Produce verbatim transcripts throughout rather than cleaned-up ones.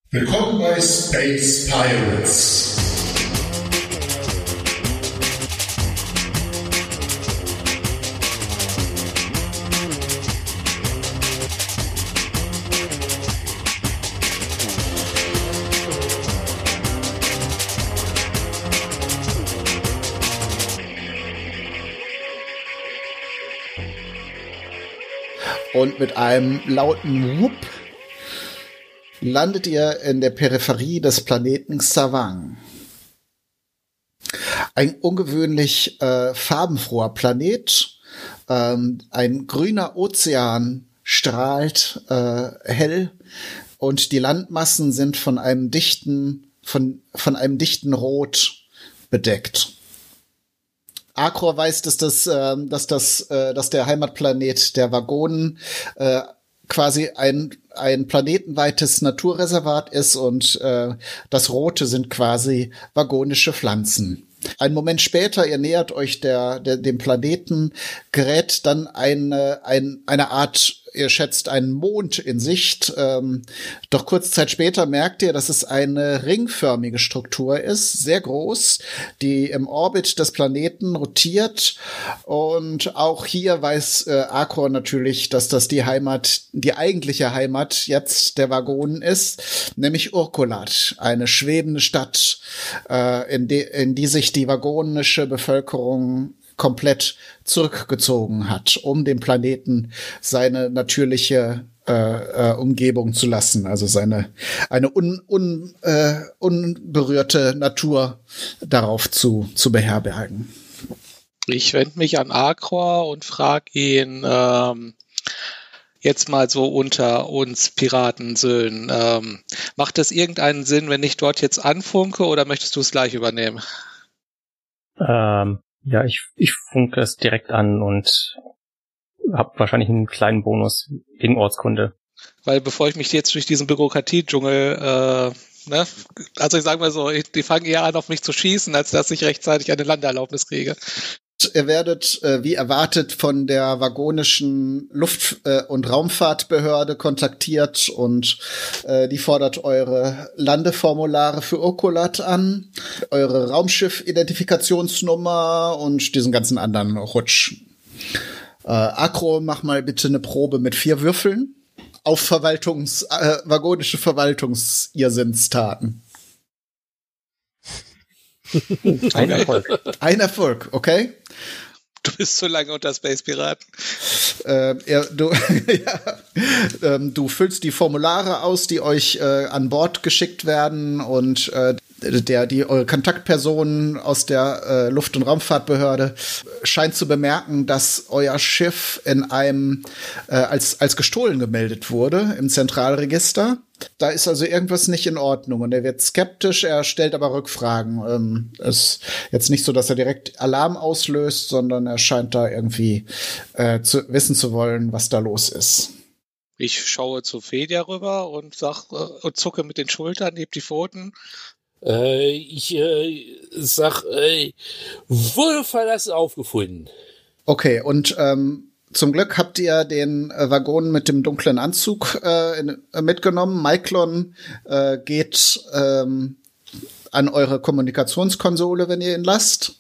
Willkommen bei Space Pirates. Und mit einem lauten Wupp landet ihr in der Peripherie des Planeten Savang. Ein ungewöhnlich äh, farbenfroher Planet. Ähm, ein grüner Ozean strahlt äh, hell und die Landmassen sind von einem dichten, von, von einem dichten Rot bedeckt. Akror weiß, dass das, äh, dass das, äh, dass der Heimatplanet der Vagonen äh, quasi ein ein planetenweites Naturreservat ist und äh, das Rote sind quasi vagonische Pflanzen. Einen Moment später, ihr nähert euch der, der dem Planeten, gerät dann eine ein, eine Art, ihr schätzt einen Mond in Sicht. Ähm, doch kurze Zeit später merkt ihr, dass es eine ringförmige Struktur ist, sehr groß, die im Orbit des Planeten rotiert. Und auch hier weiß äh, Akror natürlich, dass das die Heimat, die eigentliche Heimat jetzt der Vagonen ist, nämlich Urkulat, eine schwebende Stadt, äh, in, de, in die sich die vagonische Bevölkerung komplett zurückgezogen hat, um dem Planeten seine natürliche äh, äh, Umgebung zu lassen, also seine eine un, un, äh, unberührte Natur darauf zu, zu beherbergen. Ich wende mich an Akror und frage ihn ähm, jetzt mal so unter uns Piratensöhnen, ähm, macht es irgendeinen Sinn, wenn ich dort jetzt anfunke, oder möchtest du es gleich übernehmen? Ähm, ja, ich, ich funke es direkt an und habe wahrscheinlich einen kleinen Bonus wegen Ortskunde. Weil bevor ich mich jetzt durch diesen Bürokratiedschungel, äh, ne, also ich sage mal so, ich, die fangen eher an, auf mich zu schießen, als dass ich rechtzeitig eine Landeerlaubnis kriege. Ihr werdet, äh, wie erwartet, von der vagonischen Luft- äh, und Raumfahrtbehörde kontaktiert und äh, die fordert eure Landeformulare für Urkulat an, eure Raumschiff-Identifikationsnummer und diesen ganzen anderen Rutsch. Äh, Akror, mach mal bitte eine Probe mit vier Würfeln auf Verwaltungs-, äh, vagonische Verwaltungs-Irrsinnstaten. Ein Erfolg. Ein Erfolg, okay? Du bist zu lange unter Space Piraten. Äh, ja, du, ja, ähm, du füllst die Formulare aus, die euch äh, an Bord geschickt werden und äh, der, die eure Kontaktperson aus der äh, Luft- und Raumfahrtbehörde scheint zu bemerken, dass euer Schiff in einem äh, als als gestohlen gemeldet wurde im Zentralregister. Da ist also irgendwas nicht in Ordnung und er wird skeptisch, er stellt aber Rückfragen. Ähm, ist jetzt nicht so, dass er direkt Alarm auslöst, sondern er scheint da irgendwie äh, zu wissen zu wollen, was da los ist. Ich schaue zu Fedia rüber und sag äh, und zucke mit den Schultern, heb die Pfoten. Äh, ich äh, sag, äh, wurde verlassen aufgefunden. Okay, und ähm, zum Glück habt ihr den äh, Waggon mit dem dunklen Anzug äh, in, äh, mitgenommen. Myklon äh, geht ähm, an eure Kommunikationskonsole, wenn ihr ihn lasst.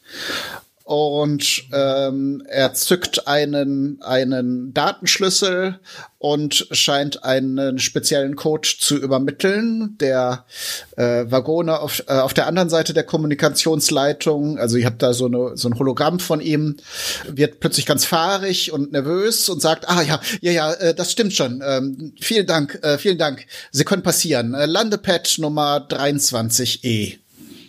Und ähm, er zückt einen einen Datenschlüssel und scheint einen speziellen Code zu übermitteln. Der äh, Waggone auf, äh, auf der anderen Seite der Kommunikationsleitung, also ihr habt da so eine so ein Hologramm von ihm, wird plötzlich ganz fahrig und nervös und sagt: Ah ja, ja, ja, äh, das stimmt schon. Ähm, vielen Dank, äh, vielen Dank. Sie können passieren. Äh, Landepad Nummer dreiundzwanzig E.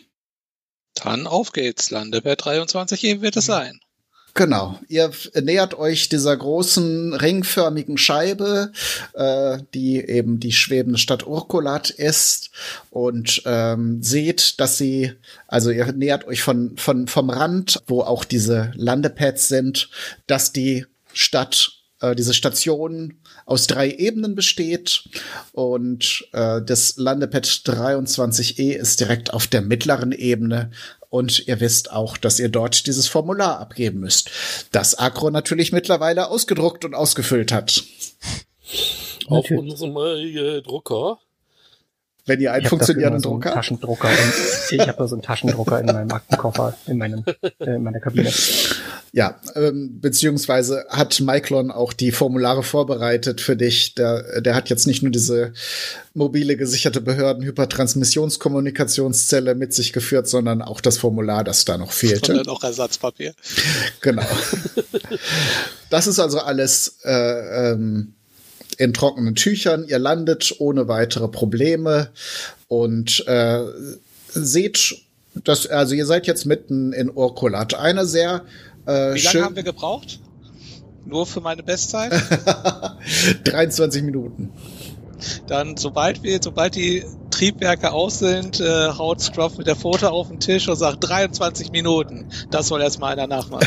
Dann auf geht's, Landepad dreiundzwanzig E wird es sein. Genau, ihr nähert euch dieser großen ringförmigen Scheibe, äh, die eben die schwebende Stadt Urkulat ist und ähm, seht, dass sie, also ihr nähert euch von, von vom Rand, wo auch diese Landepads sind, dass die Stadt, äh, diese Station aus drei Ebenen besteht und äh, das Landepad dreiundzwanzig E ist direkt auf der mittleren Ebene und ihr wisst auch, dass ihr dort dieses Formular abgeben müsst, das Akror natürlich mittlerweile ausgedruckt und ausgefüllt hat. Auf unserem äh, Drucker. Wenn ihr einen ich funktionierenden so einen Drucker? Taschendrucker in, ich habe da so einen Taschendrucker in meinem Aktenkoffer, in meinem, äh, in meiner Kabine. Ja, ähm, beziehungsweise hat Myclon auch die Formulare vorbereitet für dich. Der, der hat jetzt nicht nur diese mobile gesicherte Behörden-Hypertransmissionskommunikationszelle mit sich geführt, sondern auch das Formular, das da noch fehlte. Und dann auch Ersatzpapier. Genau. Das ist also alles äh, ähm, in trockenen Tüchern. Ihr landet ohne weitere Probleme und äh, seht, dass, also ihr seid jetzt mitten in Orkolat. Eine sehr äh, Wie lange haben wir gebraucht? Nur für meine Bestzeit? dreiundzwanzig Minuten. Dann, sobald wir, sobald die Triebwerke aus sind, äh, haut Scruff mit der Pfote auf den Tisch und sagt dreiundzwanzig Minuten. Das soll erstmal einer nachmachen.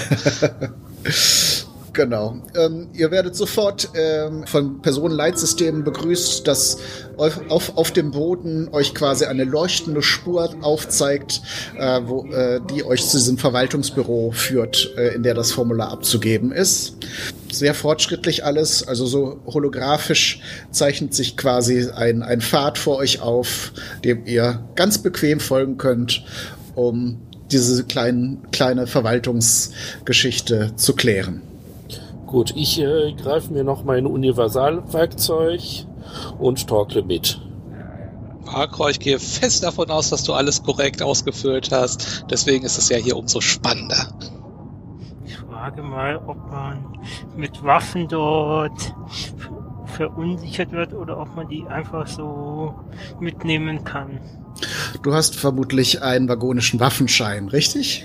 Genau. Ähm, ihr werdet sofort ähm, von Personenleitsystemen begrüßt, das auf, auf, auf dem Boden euch quasi eine leuchtende Spur aufzeigt, äh, wo, äh, die euch zu diesem Verwaltungsbüro führt, äh, in der das Formular abzugeben ist. Sehr fortschrittlich alles, also so holographisch zeichnet sich quasi ein, ein Pfad vor euch auf, dem ihr ganz bequem folgen könnt, um diese kleinen, kleine Verwaltungsgeschichte zu klären. Gut, ich äh, greife mir noch mein Universalwerkzeug und torkle mit. Arkroy, ich gehe fest davon aus, dass du alles korrekt ausgefüllt hast. Deswegen ist es ja hier umso spannender. Ich frage mal, ob man mit Waffen dort verunsichert wird oder ob man die einfach so mitnehmen kann. Du hast vermutlich einen vagonischen Waffenschein, richtig?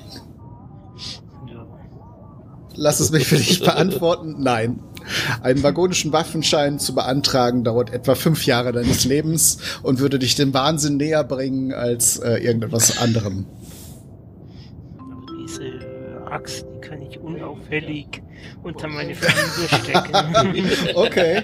Lass es mich für dich beantworten. Nein. Einen vagonischen Waffenschein zu beantragen dauert etwa fünf Jahre deines Lebens und würde dich dem Wahnsinn näher bringen als äh, irgendetwas anderem. Aber diese Axt, die kann ich unauffällig unter meine Flügel stecken. Okay.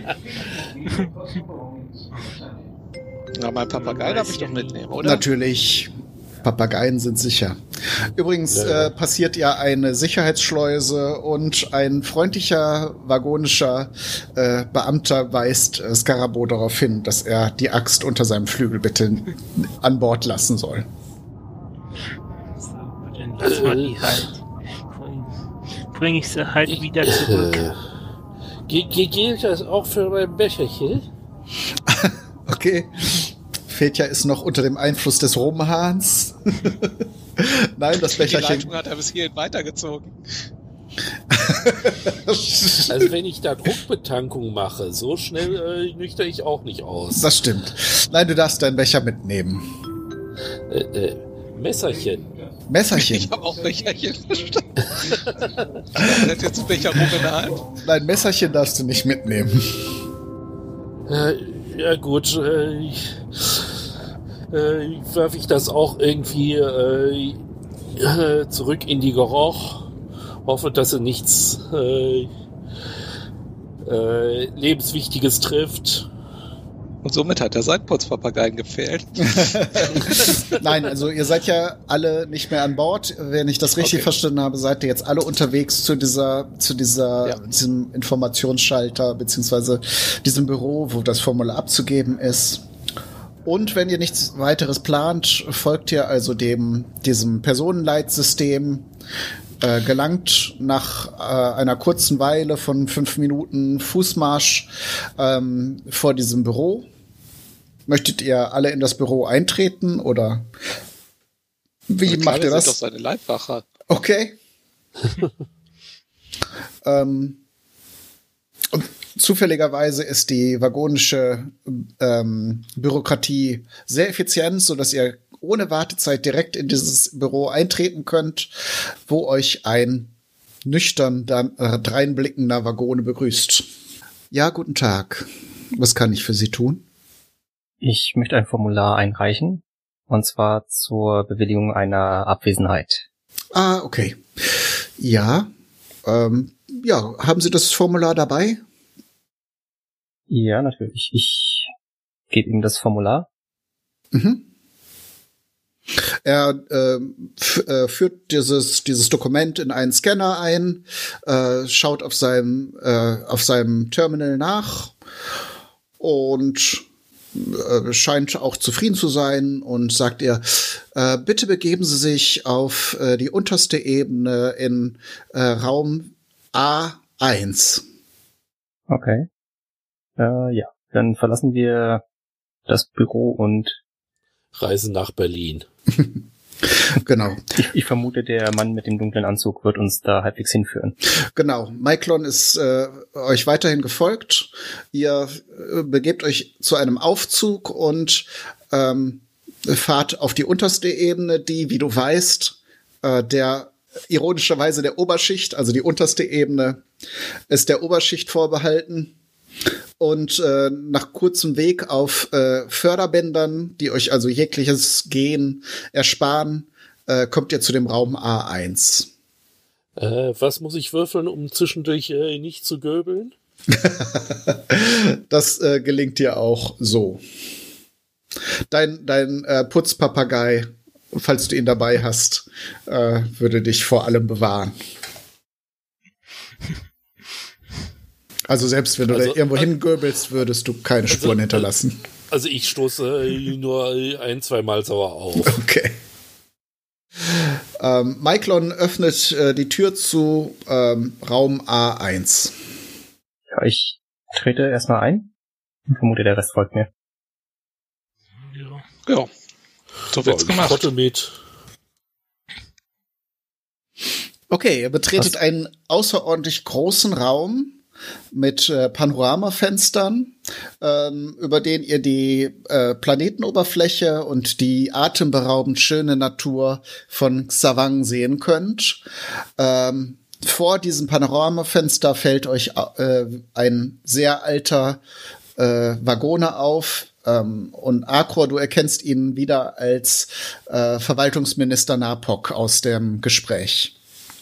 Na, mein Papagei darf ich doch mitnehmen, oder? Natürlich. Papageien sind sicher. Übrigens äh, passiert ja eine Sicherheitsschleuse und ein freundlicher vagonischer äh, Beamter weist äh, Scarabo darauf hin, dass er die Axt unter seinem Flügel bitte an Bord lassen soll. So, dann lass mal die halt. Bring ich sie halt wieder zurück. Ge- ge- gilt das auch für mein Becherchen? Okay. Fetja ist noch unter dem Einfluss des Rumhahns. Nein, das Becherchen. Die Leitung hat er bis hierhin weitergezogen. Also wenn ich da Druckbetankung mache, so schnell äh, nüchter ich auch nicht aus. Das stimmt. Nein, du darfst deinen Becher mitnehmen. Äh, äh, Messerchen. Messerchen. Ich habe auch Becherchen verstanden. Er hat jetzt ein Becher rum in der Hand. Nein, Messerchen darfst du nicht mitnehmen. Äh, ja gut, äh, ich, äh, werfe ich das auch irgendwie äh, äh, zurück in die Geruch. Hoffe, dass sie nichts äh, äh, Lebenswichtiges trifft. Und somit hat der Seitputzpapageien gefehlt. Nein, also ihr seid ja alle nicht mehr an Bord. Wenn ich das richtig Okay. verstanden habe, seid ihr jetzt alle unterwegs zu dieser, zu dieser, Ja. diesem Informationsschalter beziehungsweise diesem Büro, wo das Formular abzugeben ist. Und wenn ihr nichts weiteres plant, folgt ihr also dem, diesem Personenleitsystem, äh, gelangt nach äh, einer kurzen Weile von fünf Minuten Fußmarsch ähm, vor diesem Büro. Möchtet ihr alle in das Büro eintreten oder wie Na klar, macht wir ihr sind das? doch seine Leibwache. Okay. ähm, und zufälligerweise ist die vagonische ähm, Bürokratie sehr effizient, so dass ihr ohne Wartezeit direkt in dieses Büro eintreten könnt, wo euch ein nüchtern da, äh, dreinblickender Vagone begrüßt. Ja, guten Tag. Was kann ich für Sie tun? Ich möchte ein Formular einreichen, und zwar zur Bewilligung einer Abwesenheit. Ah, okay. Ja, ähm, ja, haben Sie das Formular dabei? Ja, natürlich. Ich gebe ihm das Formular. Mhm. Er äh, f- äh, führt dieses dieses Dokument in einen Scanner ein, äh, schaut auf seinem äh, auf seinem Terminal nach und äh, scheint auch zufrieden zu sein und sagt ihr, äh, bitte begeben Sie sich auf äh, die unterste Ebene in äh, Raum A eins. Okay. Äh, ja, dann verlassen wir das Büro und reisen nach Berlin. Genau. Ich, ich vermute, der Mann mit dem dunklen Anzug wird uns da halbwegs hinführen. Genau. Maiklon ist äh, euch weiterhin gefolgt. Ihr äh, begebt euch zu einem Aufzug und ähm, fahrt auf die unterste Ebene, die, wie du weißt, äh, der ironischerweise der Oberschicht, also die unterste Ebene, ist der Oberschicht vorbehalten. Und äh, nach kurzem Weg auf äh, Förderbändern, die euch also jegliches Gehen ersparen, äh, kommt ihr zu dem Raum A eins. Äh, was muss ich würfeln, um zwischendurch äh, nicht zu göbeln? Das äh, gelingt dir auch so. Dein, dein äh, Putzpapagei, falls du ihn dabei hast, äh, würde dich vor allem bewahren. Also selbst wenn du also, da irgendwo hingöbelst, würdest du keine also, Spuren hinterlassen. Also ich stoße äh, nur ein, zwei Mal sauer auf. Okay. Ähm, Maiklon öffnet äh, die Tür zu ähm, Raum A eins. Ja, ich trete erstmal ein und vermute, der Rest folgt mir. Ja, ja. So wird's ja, gemacht. Trottel mit. Okay, ihr betretet Was? einen außerordentlich großen Raum mit äh, Panoramafenstern, ähm, über den ihr die äh, Planetenoberfläche und die atemberaubend schöne Natur von Xavang sehen könnt. Ähm, vor diesem Panoramafenster fällt euch äh, ein sehr alter äh, Waggone auf. Ähm, und Akror, du erkennst ihn wieder als äh, Verwaltungsminister Napok aus dem Gespräch.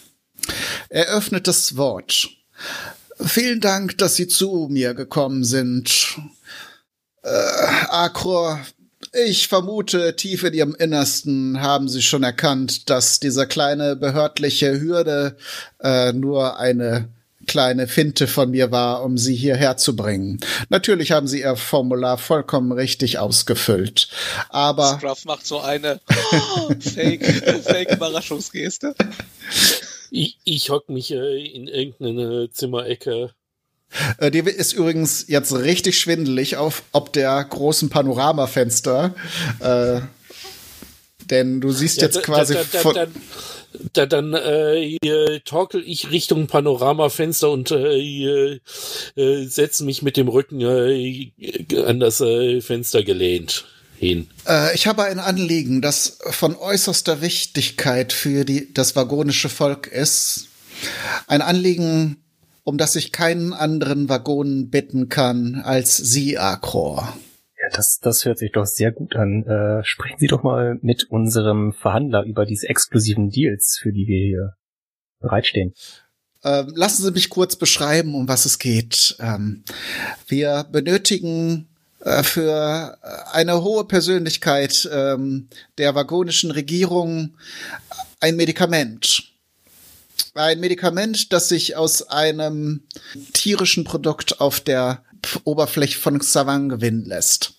Er öffnet das Wort. Vielen Dank, dass Sie zu mir gekommen sind. Äh, Akror, ich vermute, tief in Ihrem Innersten haben Sie schon erkannt, dass diese kleine behördliche Hürde äh, nur eine kleine Finte von mir war, um Sie hierher zu bringen. Natürlich haben Sie Ihr Formular vollkommen richtig ausgefüllt. Aber Scruff macht so eine Fake, Fake-Überraschungsgeste. Ich, ich hock mich äh, in irgendeine Zimmerecke. Äh, die ist übrigens jetzt richtig schwindelig auf ob der großen Panoramafenster. Äh, denn du siehst ja, jetzt da, quasi... Da, da, da, da, dann äh, torkel ich Richtung Panoramafenster und äh, äh, setze mich mit dem Rücken äh, an das äh, Fenster gelehnt hin. Äh, ich habe ein Anliegen, das von äußerster Wichtigkeit für die, das waggonische Volk ist. Ein Anliegen, um das ich keinen anderen Waggonen bitten kann als Sie, Akror. Ja, das, das hört sich doch sehr gut an. Äh, sprechen Sie doch mal mit unserem Verhandler über diese exklusiven Deals, für die wir hier bereitstehen. Ähm, lassen Sie mich kurz beschreiben, um was es geht. Ähm, wir benötigen für eine hohe Persönlichkeit ähm, der waggonischen Regierung ein Medikament. Ein Medikament, das sich aus einem tierischen Produkt auf der Oberfläche von Xavang gewinnen lässt.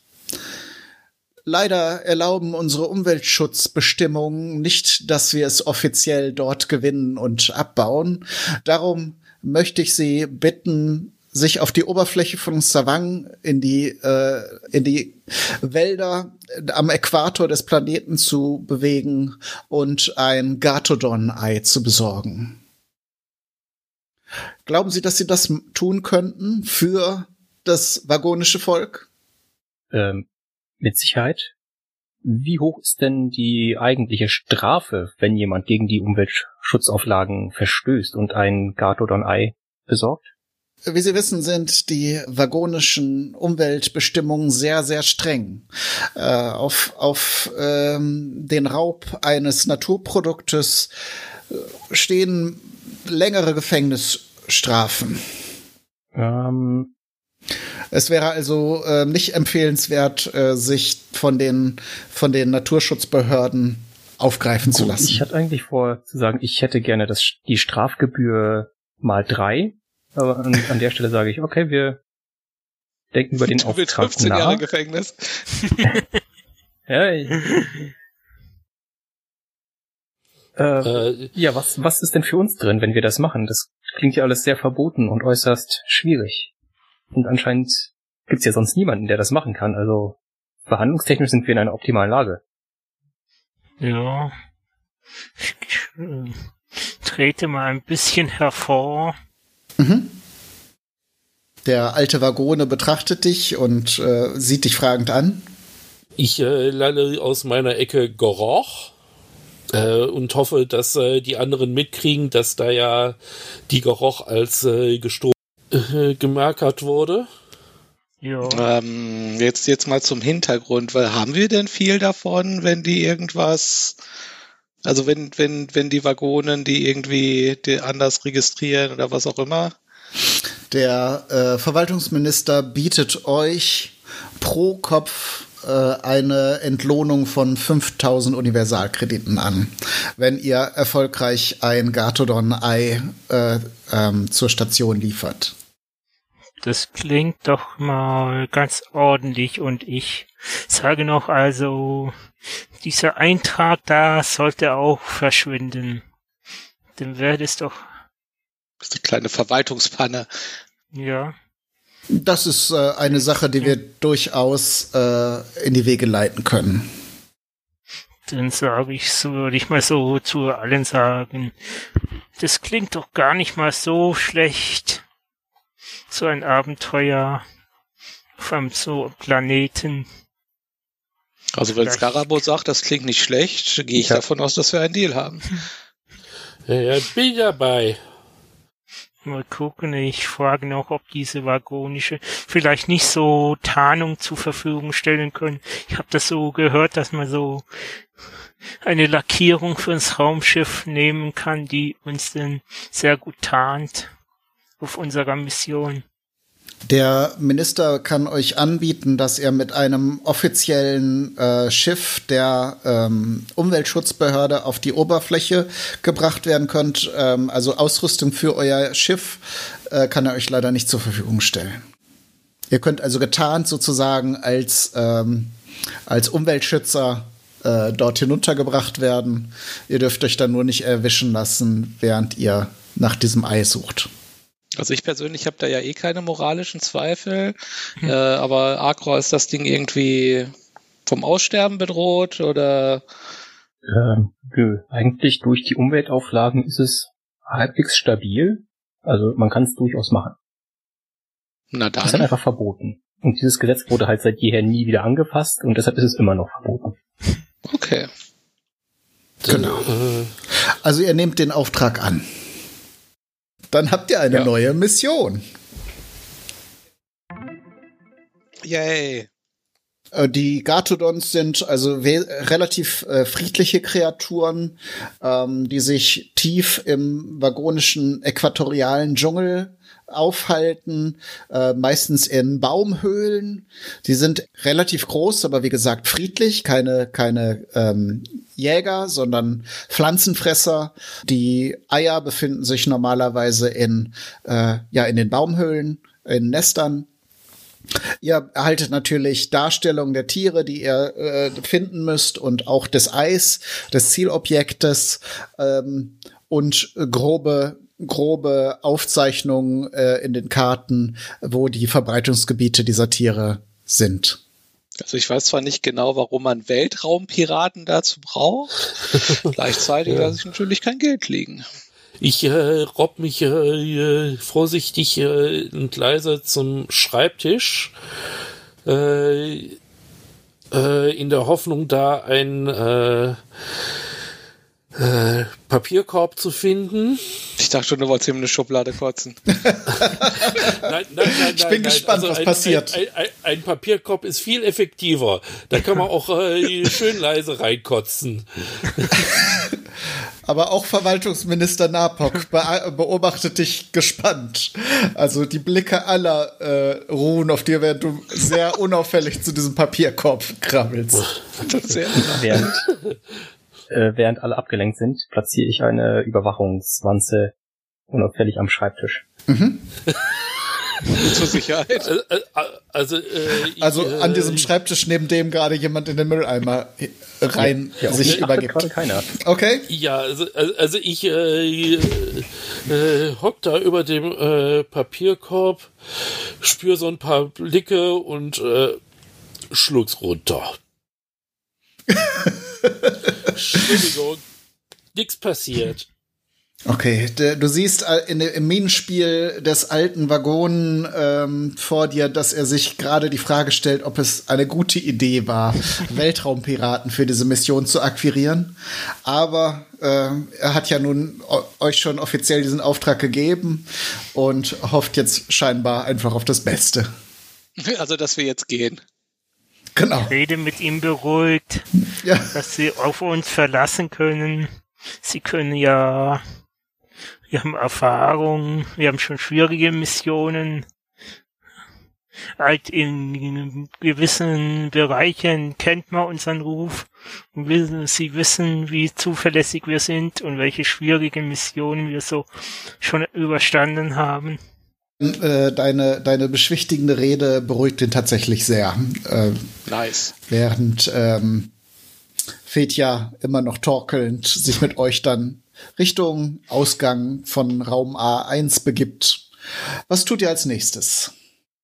Leider erlauben unsere Umweltschutzbestimmungen nicht, dass wir es offiziell dort gewinnen und abbauen. Darum möchte ich Sie bitten, sich auf die Oberfläche von Xavang in die äh, in die Wälder am Äquator des Planeten zu bewegen und ein Gatodon-Ei zu besorgen. Glauben Sie, dass Sie das tun könnten für das waggonische Volk? Ähm, mit Sicherheit. Wie hoch ist denn die eigentliche Strafe, wenn jemand gegen die Umweltschutzauflagen verstößt und ein Gatodon-Ei besorgt? Wie Sie wissen, sind die waggonischen Umweltbestimmungen sehr, sehr streng. Äh, auf auf ähm, den Raub eines Naturproduktes stehen längere Gefängnisstrafen. Ähm. Es wäre also äh, nicht empfehlenswert, äh, sich von den von den Naturschutzbehörden aufgreifen Gut, zu lassen. Ich hatte eigentlich vor zu sagen, ich hätte gerne das, die Strafgebühr mal drei. Aber an, an der Stelle sage ich, okay, wir denken über den Du willst Auftrag fünfzehn Jahre nach. Gefängnis. Ja, ich, äh, Äh, ja, was, was ist denn für uns drin, wenn wir das machen? Das klingt ja alles sehr verboten und äußerst schwierig. Und anscheinend gibt's ja sonst niemanden, der das machen kann. Also verhandlungstechnisch sind wir in einer optimalen Lage. Ja. Ich, äh, trete mal ein bisschen hervor. Mhm. Der alte Vagone betrachtet dich und äh, sieht dich fragend an. Ich äh, lalle aus meiner Ecke Goroch äh, und hoffe, dass äh, die anderen mitkriegen, dass da ja die Goroch als äh, gestorben äh, gemarkert wurde. Ja. Ähm, jetzt, jetzt mal zum Hintergrund, weil haben wir denn viel davon, wenn die irgendwas, also wenn, wenn, wenn die Wagonen die irgendwie die anders registrieren oder was auch immer? Der äh, Verwaltungsminister bietet euch pro Kopf äh, eine Entlohnung von fünftausend Universalkrediten an, wenn ihr erfolgreich ein Gartodon-Ei äh, ähm, zur Station liefert. Das klingt doch mal ganz ordentlich und ich sage noch also, dieser Eintrag da sollte auch verschwinden. Dann wäre es doch, Das ist eine kleine Verwaltungspanne. ja, Das ist äh, eine Sache, die wir durchaus äh, in die Wege leiten können. dann sage ich so, würde ich mal so zu allen sagen, das klingt doch gar nicht mal so schlecht. So ein Abenteuer auf einem so Planeten. Also wenn Vielleicht- Scarabo sagt, das klingt nicht schlecht, gehe ich Ja. davon aus, dass wir einen Deal haben. Ja, ja, bin dabei. Mal gucken, ich frage noch, ob diese Wagonische vielleicht nicht so Tarnung zur Verfügung stellen können. Ich habe das so gehört, dass man so eine Lackierung für das Raumschiff nehmen kann, die uns dann sehr gut tarnt auf unserer Mission. Der Minister kann euch anbieten, dass er mit einem offiziellen äh, Schiff der ähm, Umweltschutzbehörde auf die Oberfläche gebracht werden könnt. Ähm, also Ausrüstung für euer Schiff äh, kann er euch leider nicht zur Verfügung stellen. Ihr könnt also getarnt sozusagen als, ähm, als Umweltschützer äh, dort hinuntergebracht werden. Ihr dürft euch dann nur nicht erwischen lassen, während ihr nach diesem Ei sucht. Also ich persönlich habe da ja eh keine moralischen Zweifel, hm. äh, aber Akror, ist das Ding irgendwie vom Aussterben bedroht oder? Ähm, nö. Eigentlich durch die Umweltauflagen ist es halbwegs stabil. Also man kann es durchaus machen. Na Das ist dann dann. einfach verboten. Und dieses Gesetz wurde halt seit jeher nie wieder angefasst und deshalb ist es immer noch verboten. Okay. Genau. Äh, Also ihr nehmt den Auftrag an. Dann habt ihr eine Ja. neue Mission. Yay. Äh, Die Gartodons sind also we- relativ äh, friedliche Kreaturen, ähm, die sich tief im vagonischen äquatorialen Dschungel aufhalten, äh, meistens in Baumhöhlen. Die sind relativ groß, aber wie gesagt friedlich, keine keine ähm, Jäger, sondern Pflanzenfresser. Die Eier befinden sich normalerweise in äh, ja in den Baumhöhlen, in Nestern. Ihr erhaltet natürlich Darstellungen der Tiere, die ihr äh, finden müsst und auch des Eis, des Zielobjektes ähm, und grobe grobe Aufzeichnungen äh, in den Karten, wo die Verbreitungsgebiete dieser Tiere sind. Also ich weiß zwar nicht genau, warum man Weltraumpiraten dazu braucht. Gleichzeitig lasse ich natürlich kein Geld liegen. Ich äh, robb mich äh, vorsichtig äh, und leise zum Schreibtisch, äh, äh, in der Hoffnung, da ein äh, äh, Papierkorb zu finden. Ich dachte schon, du wolltest ihm eine Schublade kotzen. Nein, nein, nein, Ich bin nein, gespannt, nein. was ein, passiert. Ein, ein, ein Papierkorb ist viel effektiver. Da kann man auch äh, schön leise reinkotzen. Aber auch Verwaltungsminister Napok be- beobachtet dich gespannt. Also die Blicke aller äh, ruhen auf dir, während du sehr unauffällig zu diesem Papierkorb krabbelst. Das ist sehr Während, äh, während alle abgelenkt sind, platziere ich eine Überwachungswanze unauffällig am Schreibtisch. Mhm. Zur Sicherheit. Also, äh, ich, also an äh, diesem Schreibtisch, neben dem gerade jemand in den Mülleimer rein Ja, sich hier übergibt. gerade keiner. Okay. Ja, also, also ich äh, äh, hock da über dem äh, Papierkorb, spür so ein paar Blicke und äh, schluck's runter. Entschuldigung, nix passiert. Okay, de, du siehst in, im Minenspiel des alten Waggonen ähm, vor dir, dass er sich gerade die Frage stellt, ob es eine gute Idee war, Weltraumpiraten für diese Mission zu akquirieren. Aber äh, er hat ja nun euch schon offiziell diesen Auftrag gegeben und hofft jetzt scheinbar einfach auf das Beste. Also, dass wir jetzt gehen. Genau. Ich rede mit ihm beruhigt, Ja. dass sie auf uns verlassen können. Sie können ja, wir haben Erfahrung, wir haben schon schwierige Missionen. Halt in gewissen Bereichen kennt man unseren Ruf. Und wissen, sie wissen, wie zuverlässig wir sind und welche schwierigen Missionen wir so schon überstanden haben. Deine, deine beschwichtigende Rede beruhigt ihn tatsächlich sehr. Äh, Nice. Während ähm, Fetja immer noch torkelnd sich mit euch dann Richtung Ausgang von Raum A eins begibt. Was tut ihr als nächstes?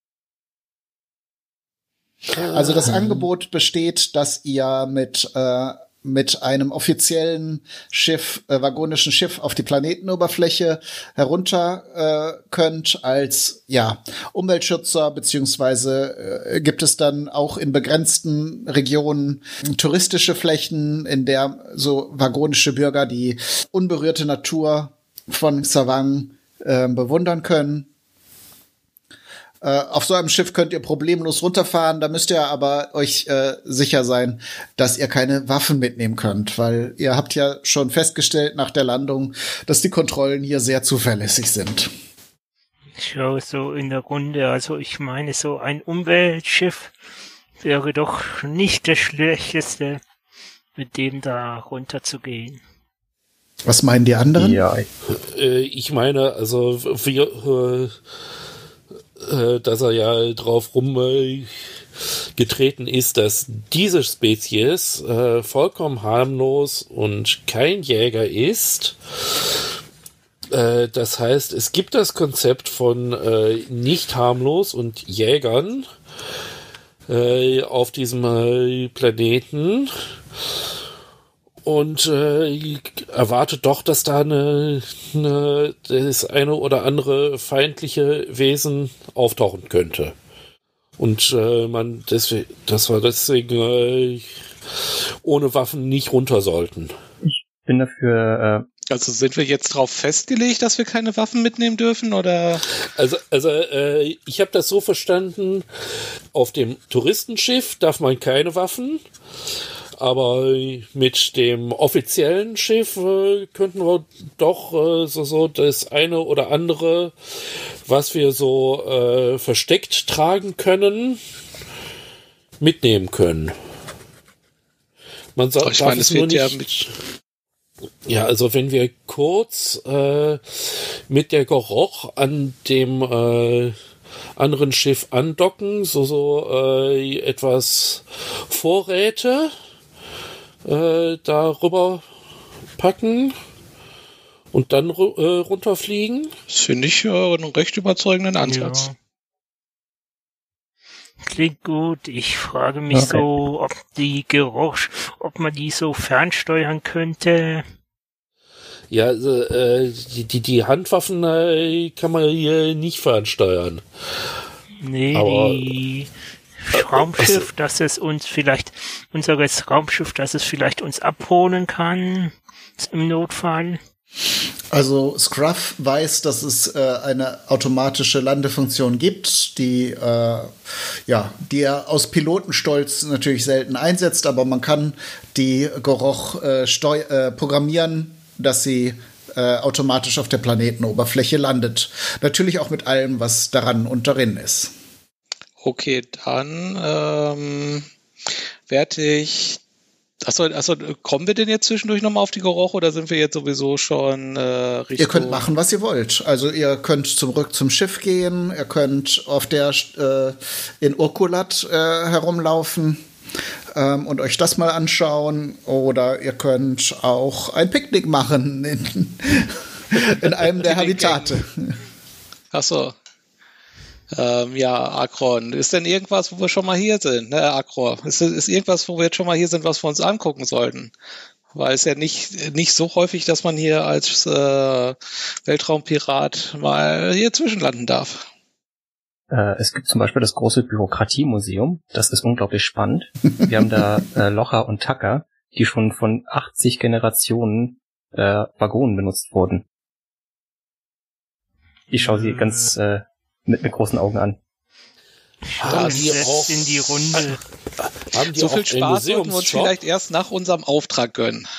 Also das Angebot besteht, dass ihr mit äh, mit einem offiziellen Schiff, äh, waggonischen Schiff auf die Planetenoberfläche herunter äh, könnt als ja Umweltschützer, beziehungsweise äh, gibt es dann auch in begrenzten Regionen touristische Flächen, in der so waggonische Bürger die unberührte Natur von Xavang äh, bewundern können. Äh, auf so einem Schiff könnt ihr problemlos runterfahren, da müsst ihr aber euch äh, sicher sein, dass ihr keine Waffen mitnehmen könnt, weil ihr habt ja schon festgestellt nach der Landung, dass die Kontrollen hier sehr zuverlässig sind. Ich schaue so in der Runde, also ich meine, so ein Umweltschiff wäre doch nicht das Schlechteste, mit dem da runterzugehen. Was meinen die anderen? Ja, Äh, ich meine, also wir, äh, dass er ja drauf rumgetreten äh, ist, dass diese Spezies äh, vollkommen harmlos und kein Jäger ist. Äh, das heißt, es gibt das Konzept von äh, nicht harmlos und Jägern äh, auf diesem äh, Planeten. Und äh, erwartet doch, dass da eine, eine, das eine oder andere feindliche Wesen auftauchen könnte. Und äh, man deswegen, dass wir deswegen äh, ohne Waffen nicht runter sollten. ich bin dafür, äh, Also sind wir jetzt drauf festgelegt, dass wir keine Waffen mitnehmen dürfen, oder? Also, also äh, ich habe das so verstanden, auf dem Touristenschiff darf man keine Waffen. Aber mit dem offiziellen Schiff äh, könnten wir doch äh, so, so das eine oder andere, was wir so äh, versteckt tragen können, mitnehmen können. Man soll, ich meine, es wird ja mit ja, also wenn wir kurz äh, mit der Goroch an dem äh, anderen Schiff andocken, so so äh, etwas Vorräte Äh, darüber packen und dann ru- äh, runterfliegen. Das finde ich äh, einen recht überzeugenden Ansatz. Ja. Klingt gut. Ich frage mich Okay. so, ob die Geruch, ob man die so fernsteuern könnte. Ja, also, äh, die, die, die Handwaffen äh, kann man hier nicht fernsteuern. Nee, Aber- die Raumschiff, dass es uns vielleicht, unseres Raumschiff, dass es vielleicht uns abholen kann im Notfall. Also Scruff weiß, dass es äh, eine automatische Landefunktion gibt, die äh, ja, die er aus Pilotenstolz natürlich selten einsetzt, aber man kann die Goroch äh, steu- äh, programmieren, dass sie äh, automatisch auf der Planetenoberfläche landet. Natürlich auch mit allem, was daran und darin ist. Okay, dann ähm, werde ich Achso, achso, kommen wir denn jetzt zwischendurch nochmal auf die Geruch oder sind wir jetzt sowieso schon äh, Richtung... Ihr könnt machen, was ihr wollt. Also ihr könnt zurück zum Schiff gehen, ihr könnt auf der äh, in Urkulat äh, herumlaufen ähm, und euch das mal anschauen, oder ihr könnt auch ein Picknick machen in, in einem der Habitate. Achso. Ähm, ja, Akron. Ist denn irgendwas, wo wir schon mal hier sind, ne, Akron? Ist, ist irgendwas, wo wir jetzt schon mal hier sind, was wir uns angucken sollten? Weil es ja nicht, nicht so häufig, dass man hier als äh, Weltraumpirat mal hier zwischenlanden darf. Äh, es gibt zum Beispiel das große Bürokratiemuseum. Das ist unglaublich spannend. Wir haben da äh, Locher und Tacker, die schon von achtzig Generationen äh, Waggonen benutzt wurden. Ich schaue sie ganz... Äh, mit, mit großen Augen an. Haben die auch in die Runde. Haben die so viel Spaß sollten wir uns vielleicht erst nach unserem Auftrag gönnen.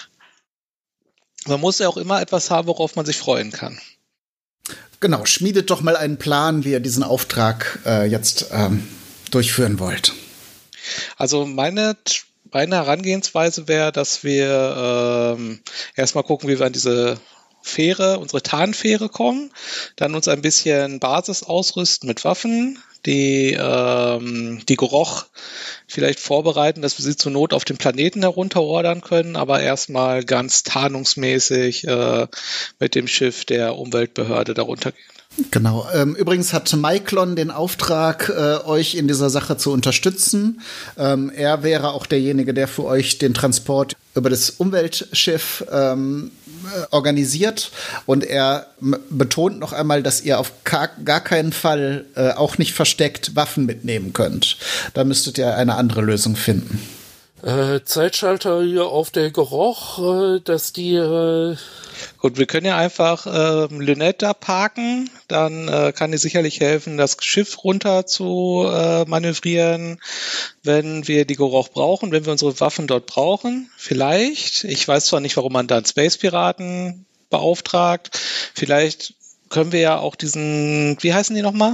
Man muss ja auch immer etwas haben, worauf man sich freuen kann. Genau, schmiedet doch mal einen Plan, wie ihr diesen Auftrag äh, jetzt ähm, durchführen wollt. Also meine, meine Herangehensweise wäre, dass wir ähm, erstmal gucken, wie wir an diese Fähre, unsere Tarnfähre kommen, dann uns ein bisschen Basis ausrüsten mit Waffen, die ähm, die Goroch vielleicht vorbereiten, dass wir sie zur Not auf dem Planeten herunterordern können, aber erstmal ganz tarnungsmäßig äh, mit dem Schiff der Umweltbehörde darunter gehen. Genau. Ähm, übrigens hat Myklon den Auftrag, äh, euch in dieser Sache zu unterstützen. Ähm, er wäre auch derjenige, der für euch den Transport über das Umweltschiff ähm, organisiert. Und er m- betont noch einmal, dass ihr auf gar, gar keinen Fall äh, auch nicht versteckt Waffen mitnehmen könnt. Da müsstet ihr eine andere Lösung finden. Äh, Zeitschalter hier auf der Geroch, äh, dass die... Äh Gut, wir können ja einfach äh, Lynette da parken, dann äh, kann die sicherlich helfen, das Schiff runter zu äh, manövrieren, wenn wir die Geroch brauchen, wenn wir unsere Waffen dort brauchen, vielleicht. Ich weiß zwar nicht, warum man dann Space-Piraten beauftragt, vielleicht können wir ja auch diesen, wie heißen die nochmal?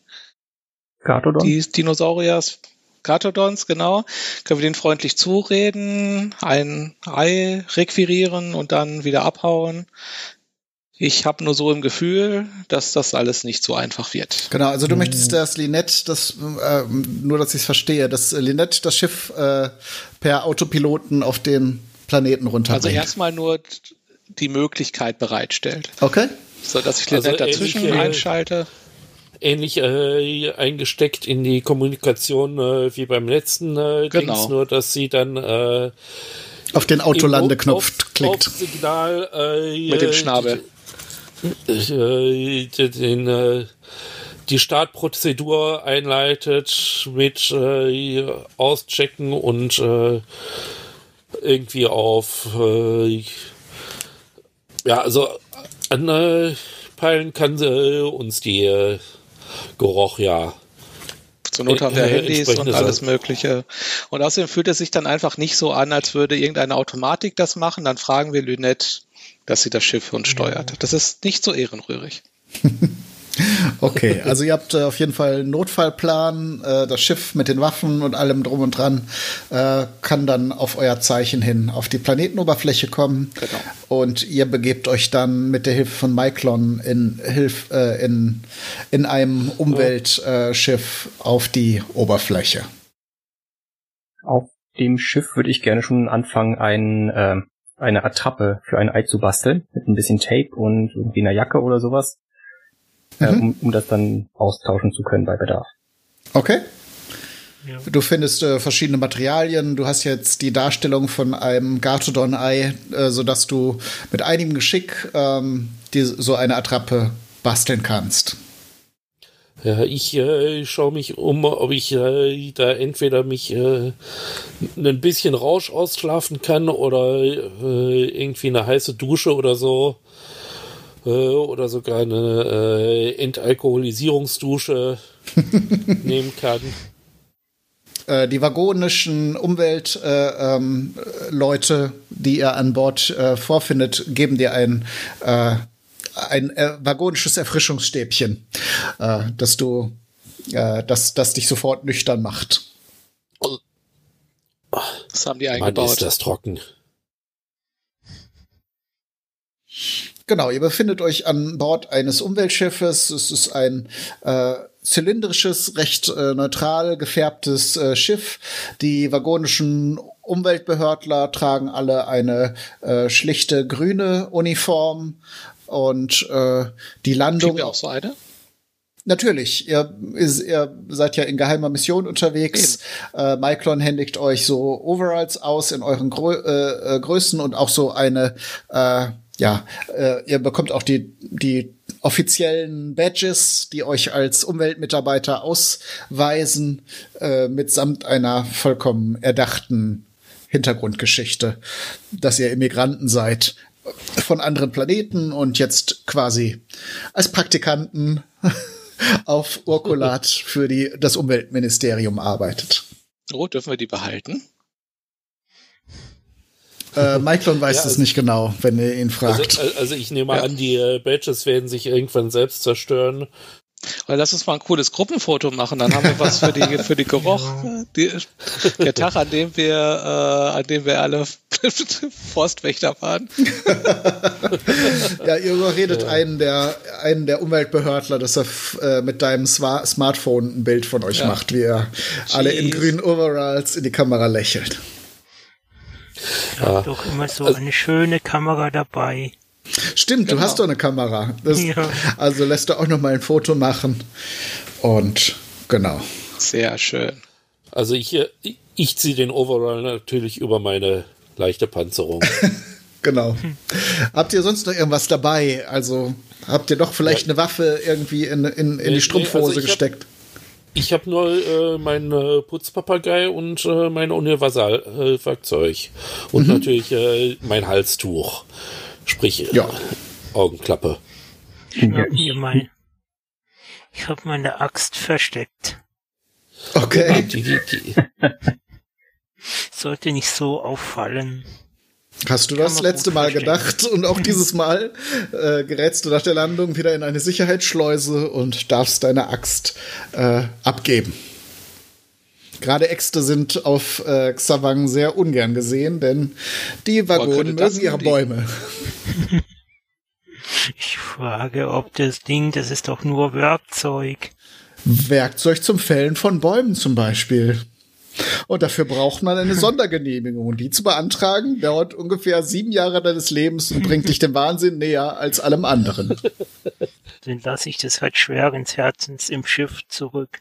Gartodon? Die Dinosauriers. Gatodons, genau. Können wir denen freundlich zureden, ein Ei requirieren und dann wieder abhauen. Ich habe nur so im Gefühl, dass das alles nicht so einfach wird. Genau, also du mhm. möchtest, dass Lynette, das, äh, nur dass ich es verstehe, dass Lynette das Schiff äh, per Autopiloten auf den Planeten runterbringt. Also erstmal nur die Möglichkeit bereitstellt. Okay. So, dass ich Lynette also dazwischen ähnlich, einschalte. Ähnlich äh, eingesteckt in die Kommunikation äh, wie beim letzten äh, genau. Dings, nur dass sie dann äh, auf den Autolandeknopf auf, klickt. Auf Signal äh, mit dem Schnabel. Äh, den, äh, die Startprozedur einleitet mit äh, Auschecken und äh, irgendwie auf äh, ja, also anpeilen kann sie uns die äh, Geruch, ja. Zur Not haben wir äh, Handys und alles Mögliche. Und außerdem fühlt es sich dann einfach nicht so an, als würde irgendeine Automatik das machen. Dann fragen wir Lynette, dass sie das Schiff für uns steuert. Das ist nicht so ehrenrührig. Okay, also ihr habt äh, auf jeden Fall einen Notfallplan. Äh, das Schiff mit den Waffen und allem drum und dran äh, kann dann auf euer Zeichen hin auf die Planetenoberfläche kommen. Genau. Und ihr begebt euch dann mit der Hilfe von Myklon in, Hilf, äh, in, in einem Umweltschiff äh, auf die Oberfläche. Auf dem Schiff würde ich gerne schon anfangen, ein, äh, eine Attrappe für ein Ei zu basteln. Mit ein bisschen Tape und irgendwie einer Jacke oder sowas. Mhm. Äh, um, um das dann austauschen zu können bei Bedarf. Okay. Ja. Du findest äh, verschiedene Materialien. Du hast jetzt die Darstellung von einem Gartodon-Ei, äh, sodass du mit einigem Geschick ähm, die, so eine Attrappe basteln kannst. Ja, ich äh, schaue mich um, ob ich äh, da entweder mich äh, ein bisschen Rausch ausschlafen kann oder äh, irgendwie eine heiße Dusche oder so. Oder sogar eine äh, Entalkoholisierungsdusche nehmen kann. Äh, die waggonischen Umweltleute, äh, ähm, Leute, die ihr an Bord äh, vorfindet, geben dir ein, äh, ein äh, waggonisches Erfrischungsstäbchen, äh, das du, äh, das, das dich sofort nüchtern macht. Das haben die Mann, eingebaut. ist das trocken. Genau, ihr befindet euch an Bord eines Umweltschiffes. Es ist ein äh, zylindrisches, recht äh, neutral gefärbtes äh, Schiff. Die wagonischen Umweltbehördler tragen alle eine äh, schlichte grüne Uniform und äh, die Landung. Kriegen wir auch so eine? Natürlich, ihr, ihr seid ja in geheimer Mission unterwegs. Äh, Myklon händigt euch so Overalls aus in euren Grö äh, Größen und auch so eine, äh, ja, äh, ihr bekommt auch die, die offiziellen Badges, die euch als Umweltmitarbeiter ausweisen, äh, mitsamt einer vollkommen erdachten Hintergrundgeschichte, dass ihr Immigranten seid von anderen Planeten und jetzt quasi als Praktikanten auf Urkulat für die, das Umweltministerium arbeitet. Oh, dürfen wir die behalten? Äh, Myklon weiß Ja, es also, nicht genau, wenn ihr ihn fragt. Also, also ich nehme Ja. an, die äh, Badges werden sich irgendwann selbst zerstören. Weil lass uns mal ein cooles Gruppenfoto machen, dann haben wir was für die für die Geruch. Die, der Tag, an dem wir äh, an dem wir alle Forstwächter waren. Ja, ihr überredet einen der einen der Umweltbehördler, dass er f- äh, mit deinem Swa- Smartphone ein Bild von euch Ja. macht, wie er alle in Jeez. grünen Overalls in die Kamera lächelt. Ich habe doch immer so eine schöne Kamera dabei. Stimmt, Genau. du hast doch eine Kamera. Das, Ja. Also lässt du auch noch mal ein Foto machen. Und genau. Sehr schön. Also ich, äh, ich, ich ziehe den Overall natürlich über meine leichte Panzerung. Genau. Habt ihr sonst noch irgendwas dabei? Also habt ihr doch vielleicht Ja. eine Waffe irgendwie in, in, in Nee, die Strumpfhose nee, also ich hab- gesteckt? Ich habe nur äh, meinen äh, Putzpapagei und äh, mein Universalwerkzeug. Und natürlich äh, mein Halstuch. Sprich, Ja. äh, Augenklappe. Ich habe hier mein, ich habe meine Axt versteckt. Okay. Die, die, die. Sollte nicht so auffallen. Hast du Kann das man letzte gut Mal verstecken. gedacht und auch dieses Mal äh, gerätst du nach der Landung wieder in eine Sicherheitsschleuse und darfst deine Axt äh, abgeben. Gerade Äxte sind auf äh, Xavang sehr ungern gesehen, denn die Wagonen könnte das mögen ihre denn liegen? Bäume. Ich frage, ob das Ding, das ist doch nur Werkzeug. Werkzeug zum Fällen von Bäumen zum Beispiel. Und dafür braucht man eine Sondergenehmigung. Und die zu beantragen, dauert ungefähr sieben Jahre deines Lebens und bringt dich dem Wahnsinn näher als allem anderen. Dann lasse ich das halt schweren Herzens im Schiff zurück.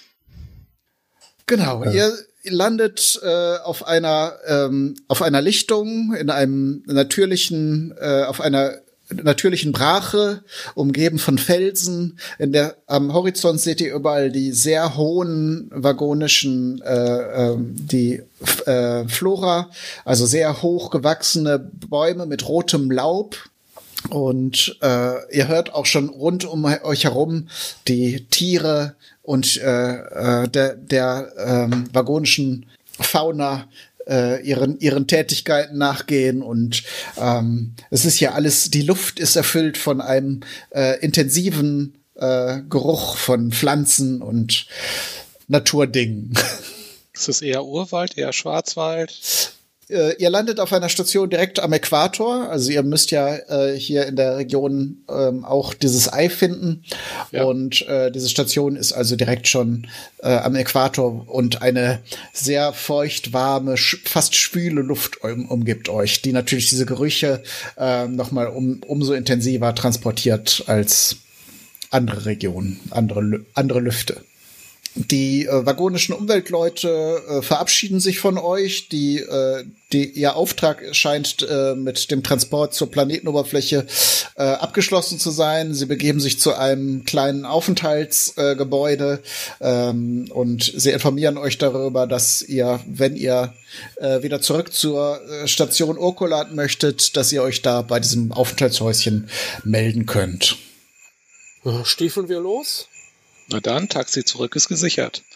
Genau, ihr landet äh, auf einer ähm, auf einer Lichtung in einem natürlichen äh, auf einer natürlichen Brache, umgeben von Felsen. In der am Horizont seht ihr überall die sehr hohen vagonischen äh, äh, die äh, Flora, also sehr hoch gewachsene Bäume mit rotem Laub. Und äh, ihr hört auch schon rund um euch herum die Tiere und äh, äh, der, der ähm, vagonischen Fauna äh, ihren ihren Tätigkeiten nachgehen. Und ähm, es ist ja alles, die Luft ist erfüllt von einem äh, intensiven äh, Geruch von Pflanzen und Naturdingen. Ist es eher Urwald, eher Schwarzwald? Äh, ihr landet auf einer Station direkt am Äquator. Also ihr müsst ja äh, hier in der Region ähm, auch dieses Ei finden. Ja. Und äh, diese Station ist also direkt schon äh, am Äquator und eine sehr feucht, warme, sch fast schwüle Luft um umgibt euch, die natürlich diese Gerüche äh, noch mal um, umso intensiver transportiert als andere Regionen, andere, Lü andere Lüfte. Die äh, vagonischen Umweltleute äh, verabschieden sich von euch. Die, äh, die, ihr Auftrag scheint äh, mit dem Transport zur Planetenoberfläche äh, abgeschlossen zu sein. Sie begeben sich zu einem kleinen Aufenthaltsgebäude äh, ähm, und sie informieren euch darüber, dass ihr, wenn ihr äh, wieder zurück zur äh, Station Urkulat möchtet, dass ihr euch da bei diesem Aufenthaltshäuschen melden könnt. Stiefeln wir los? Na dann, Taxi zurück ist gesichert.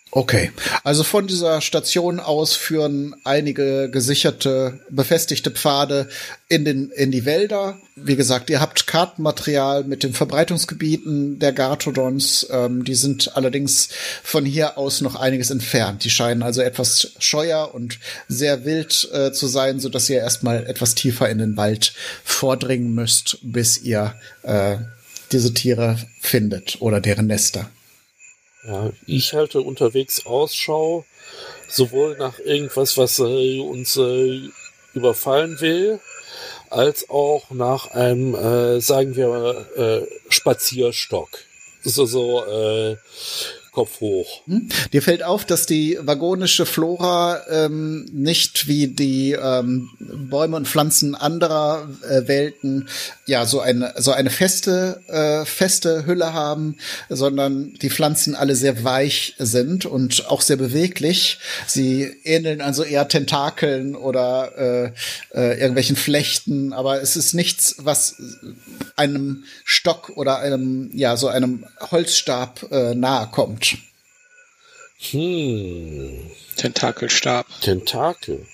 Okay, also von dieser Station aus führen einige gesicherte, befestigte Pfade in den in die Wälder. Wie gesagt, ihr habt Kartenmaterial mit den Verbreitungsgebieten der Garthodons. Ähm, die sind allerdings von hier aus noch einiges entfernt. Die scheinen also etwas scheuer und sehr wild äh, zu sein, sodass ihr erstmal etwas tiefer in den Wald vordringen müsst, bis ihr äh, diese Tiere findet oder deren Nester. Ja, ich halte unterwegs Ausschau, sowohl nach irgendwas, was äh, uns äh, überfallen will, als auch nach einem, äh, sagen wir, äh, Spazierstock. So, so äh, Kopf hoch. Hm? Dir fällt auf, dass die vagonische Flora ähm, nicht wie die ähm, Bäume und Pflanzen anderer äh, Welten ja so eine so eine feste äh, feste Hülle haben, sondern die Pflanzen alle sehr weich sind und auch sehr beweglich. Sie ähneln also eher Tentakeln oder äh, äh, irgendwelchen Flechten, aber es ist nichts, was einem Stock oder einem ja so einem Holzstab äh, nahe kommt. Hm. Tentakelstab. Tentakel.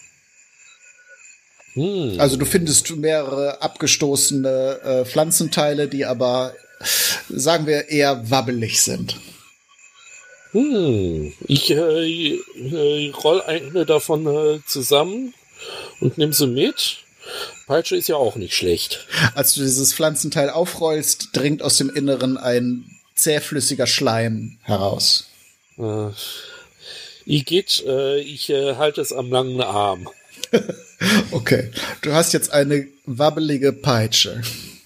Hm. Also du findest mehrere abgestoßene äh, Pflanzenteile, die aber, sagen wir, eher wabbelig sind. Hm. Ich äh, äh, roll eine davon äh, zusammen und nimm sie mit. Peitsche ist ja auch nicht schlecht. Als du dieses Pflanzenteil aufrollst, dringt aus dem Inneren ein zähflüssiger Schleim heraus. Äh, ich geht, äh, ich äh, halte es am langen Arm. Okay, du hast jetzt eine wabbelige Peitsche.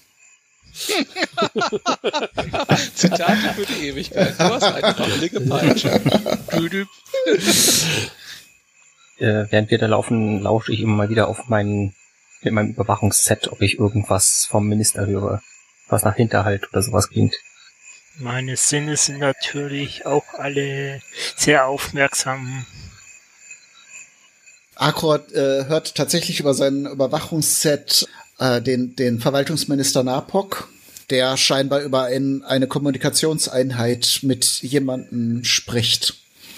Zitate für die Ewigkeit. Du hast eine wabbelige Peitsche. Äh, während wir da laufen, lausche ich immer mal wieder auf meinen, mit meinem Überwachungsset, ob ich irgendwas vom Minister höre, was nach Hinterhalt oder sowas klingt. Meine Sinne sind natürlich auch alle sehr aufmerksam. Akrod äh, hört tatsächlich über sein Überwachungsset äh, den, den Verwaltungsminister Napok, der scheinbar über ein, eine Kommunikationseinheit mit jemandem spricht,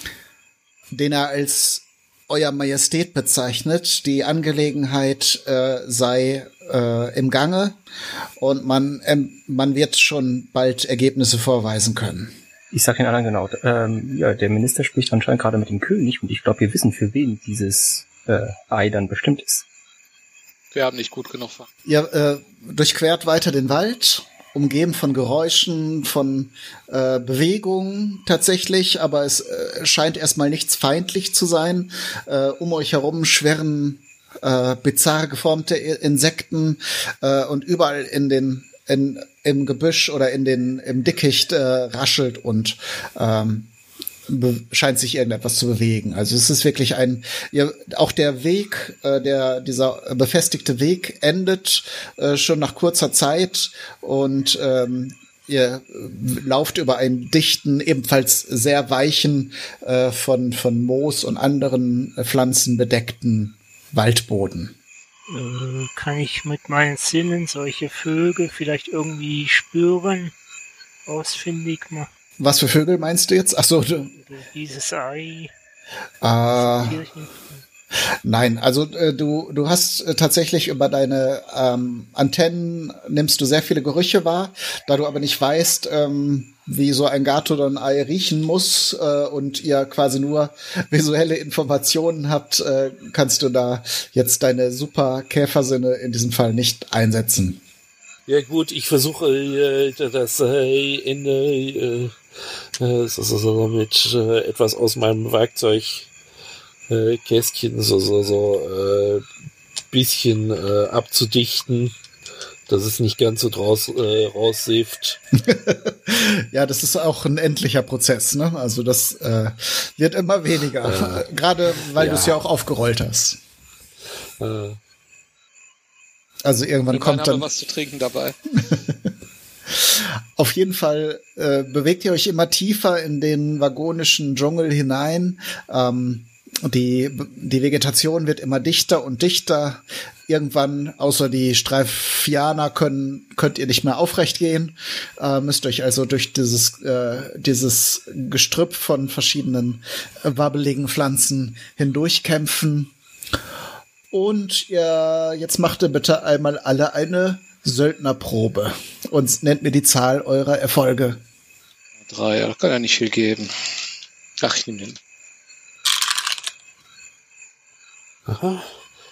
den er als Euer Majestät bezeichnet. Die Angelegenheit äh, sei äh, im Gange und man, ähm, man wird schon bald Ergebnisse vorweisen können. Ich sag den anderen genau, ähm, ja, der Minister spricht anscheinend gerade mit dem König und ich glaube, wir wissen, für wen dieses äh, Ei dann bestimmt ist. Wir haben nicht gut genug. Ihr äh, durchquert weiter den Wald, umgeben von Geräuschen, von äh, Bewegungen tatsächlich, aber es äh, scheint erstmal nichts feindlich zu sein. Äh, um euch herum schwirren äh, bizarr geformte Insekten äh, und überall in den in, im Gebüsch oder in den im Dickicht äh, raschelt und ähm, be- scheint sich irgendetwas zu bewegen. Also es ist wirklich ein, ja, auch der Weg, äh, der dieser befestigte Weg endet äh, schon nach kurzer Zeit und ähm, ihr lauft über einen dichten, ebenfalls sehr weichen, äh, von von Moos und anderen Pflanzen bedeckten Waldboden. Äh, kann ich mit meinen Sinnen solche Vögel vielleicht irgendwie spüren, ausfindig machen? Was für Vögel meinst du jetzt? Ach so, du, Dieses Ei. äh, nein, also äh, du du hast äh, tatsächlich über deine ähm, Antennen nimmst du sehr viele Gerüche wahr, da du aber nicht weißt, ähm, wie so ein Garthodon-Ei riechen muss äh, und ihr quasi nur visuelle Informationen habt, äh, kannst du da jetzt deine super Käfersinne in diesem Fall nicht einsetzen. Ja gut, ich versuche äh, das äh, in äh, äh, so, so, so mit äh, etwas aus meinem Werkzeug äh, Kästchen so so so äh, bisschen äh, abzudichten, dass es nicht ganz so draus äh, raussifft. Ja, das ist auch ein endlicher Prozess, ne? Also das äh, wird immer weniger, äh, gerade weil ja. du es ja auch aufgerollt hast. Äh, Also irgendwann Wir kommt haben dann was zu trinken dabei. auf jeden Fall äh, bewegt ihr euch immer tiefer in den vagonischen Dschungel hinein. Ähm, Die, die Vegetation wird immer dichter und dichter. Irgendwann, außer die Streifianer, können, könnt ihr nicht mehr aufrecht gehen. Äh, müsst euch also durch dieses, äh, dieses Gestrüpp von verschiedenen äh, wabbeligen Pflanzen hindurchkämpfen. Und ihr, jetzt macht ihr bitte einmal alle eine Söldnerprobe und nennt mir die Zahl eurer Erfolge. Drei, das kann ja nicht viel geben. Ach, ich nehme den. Aha.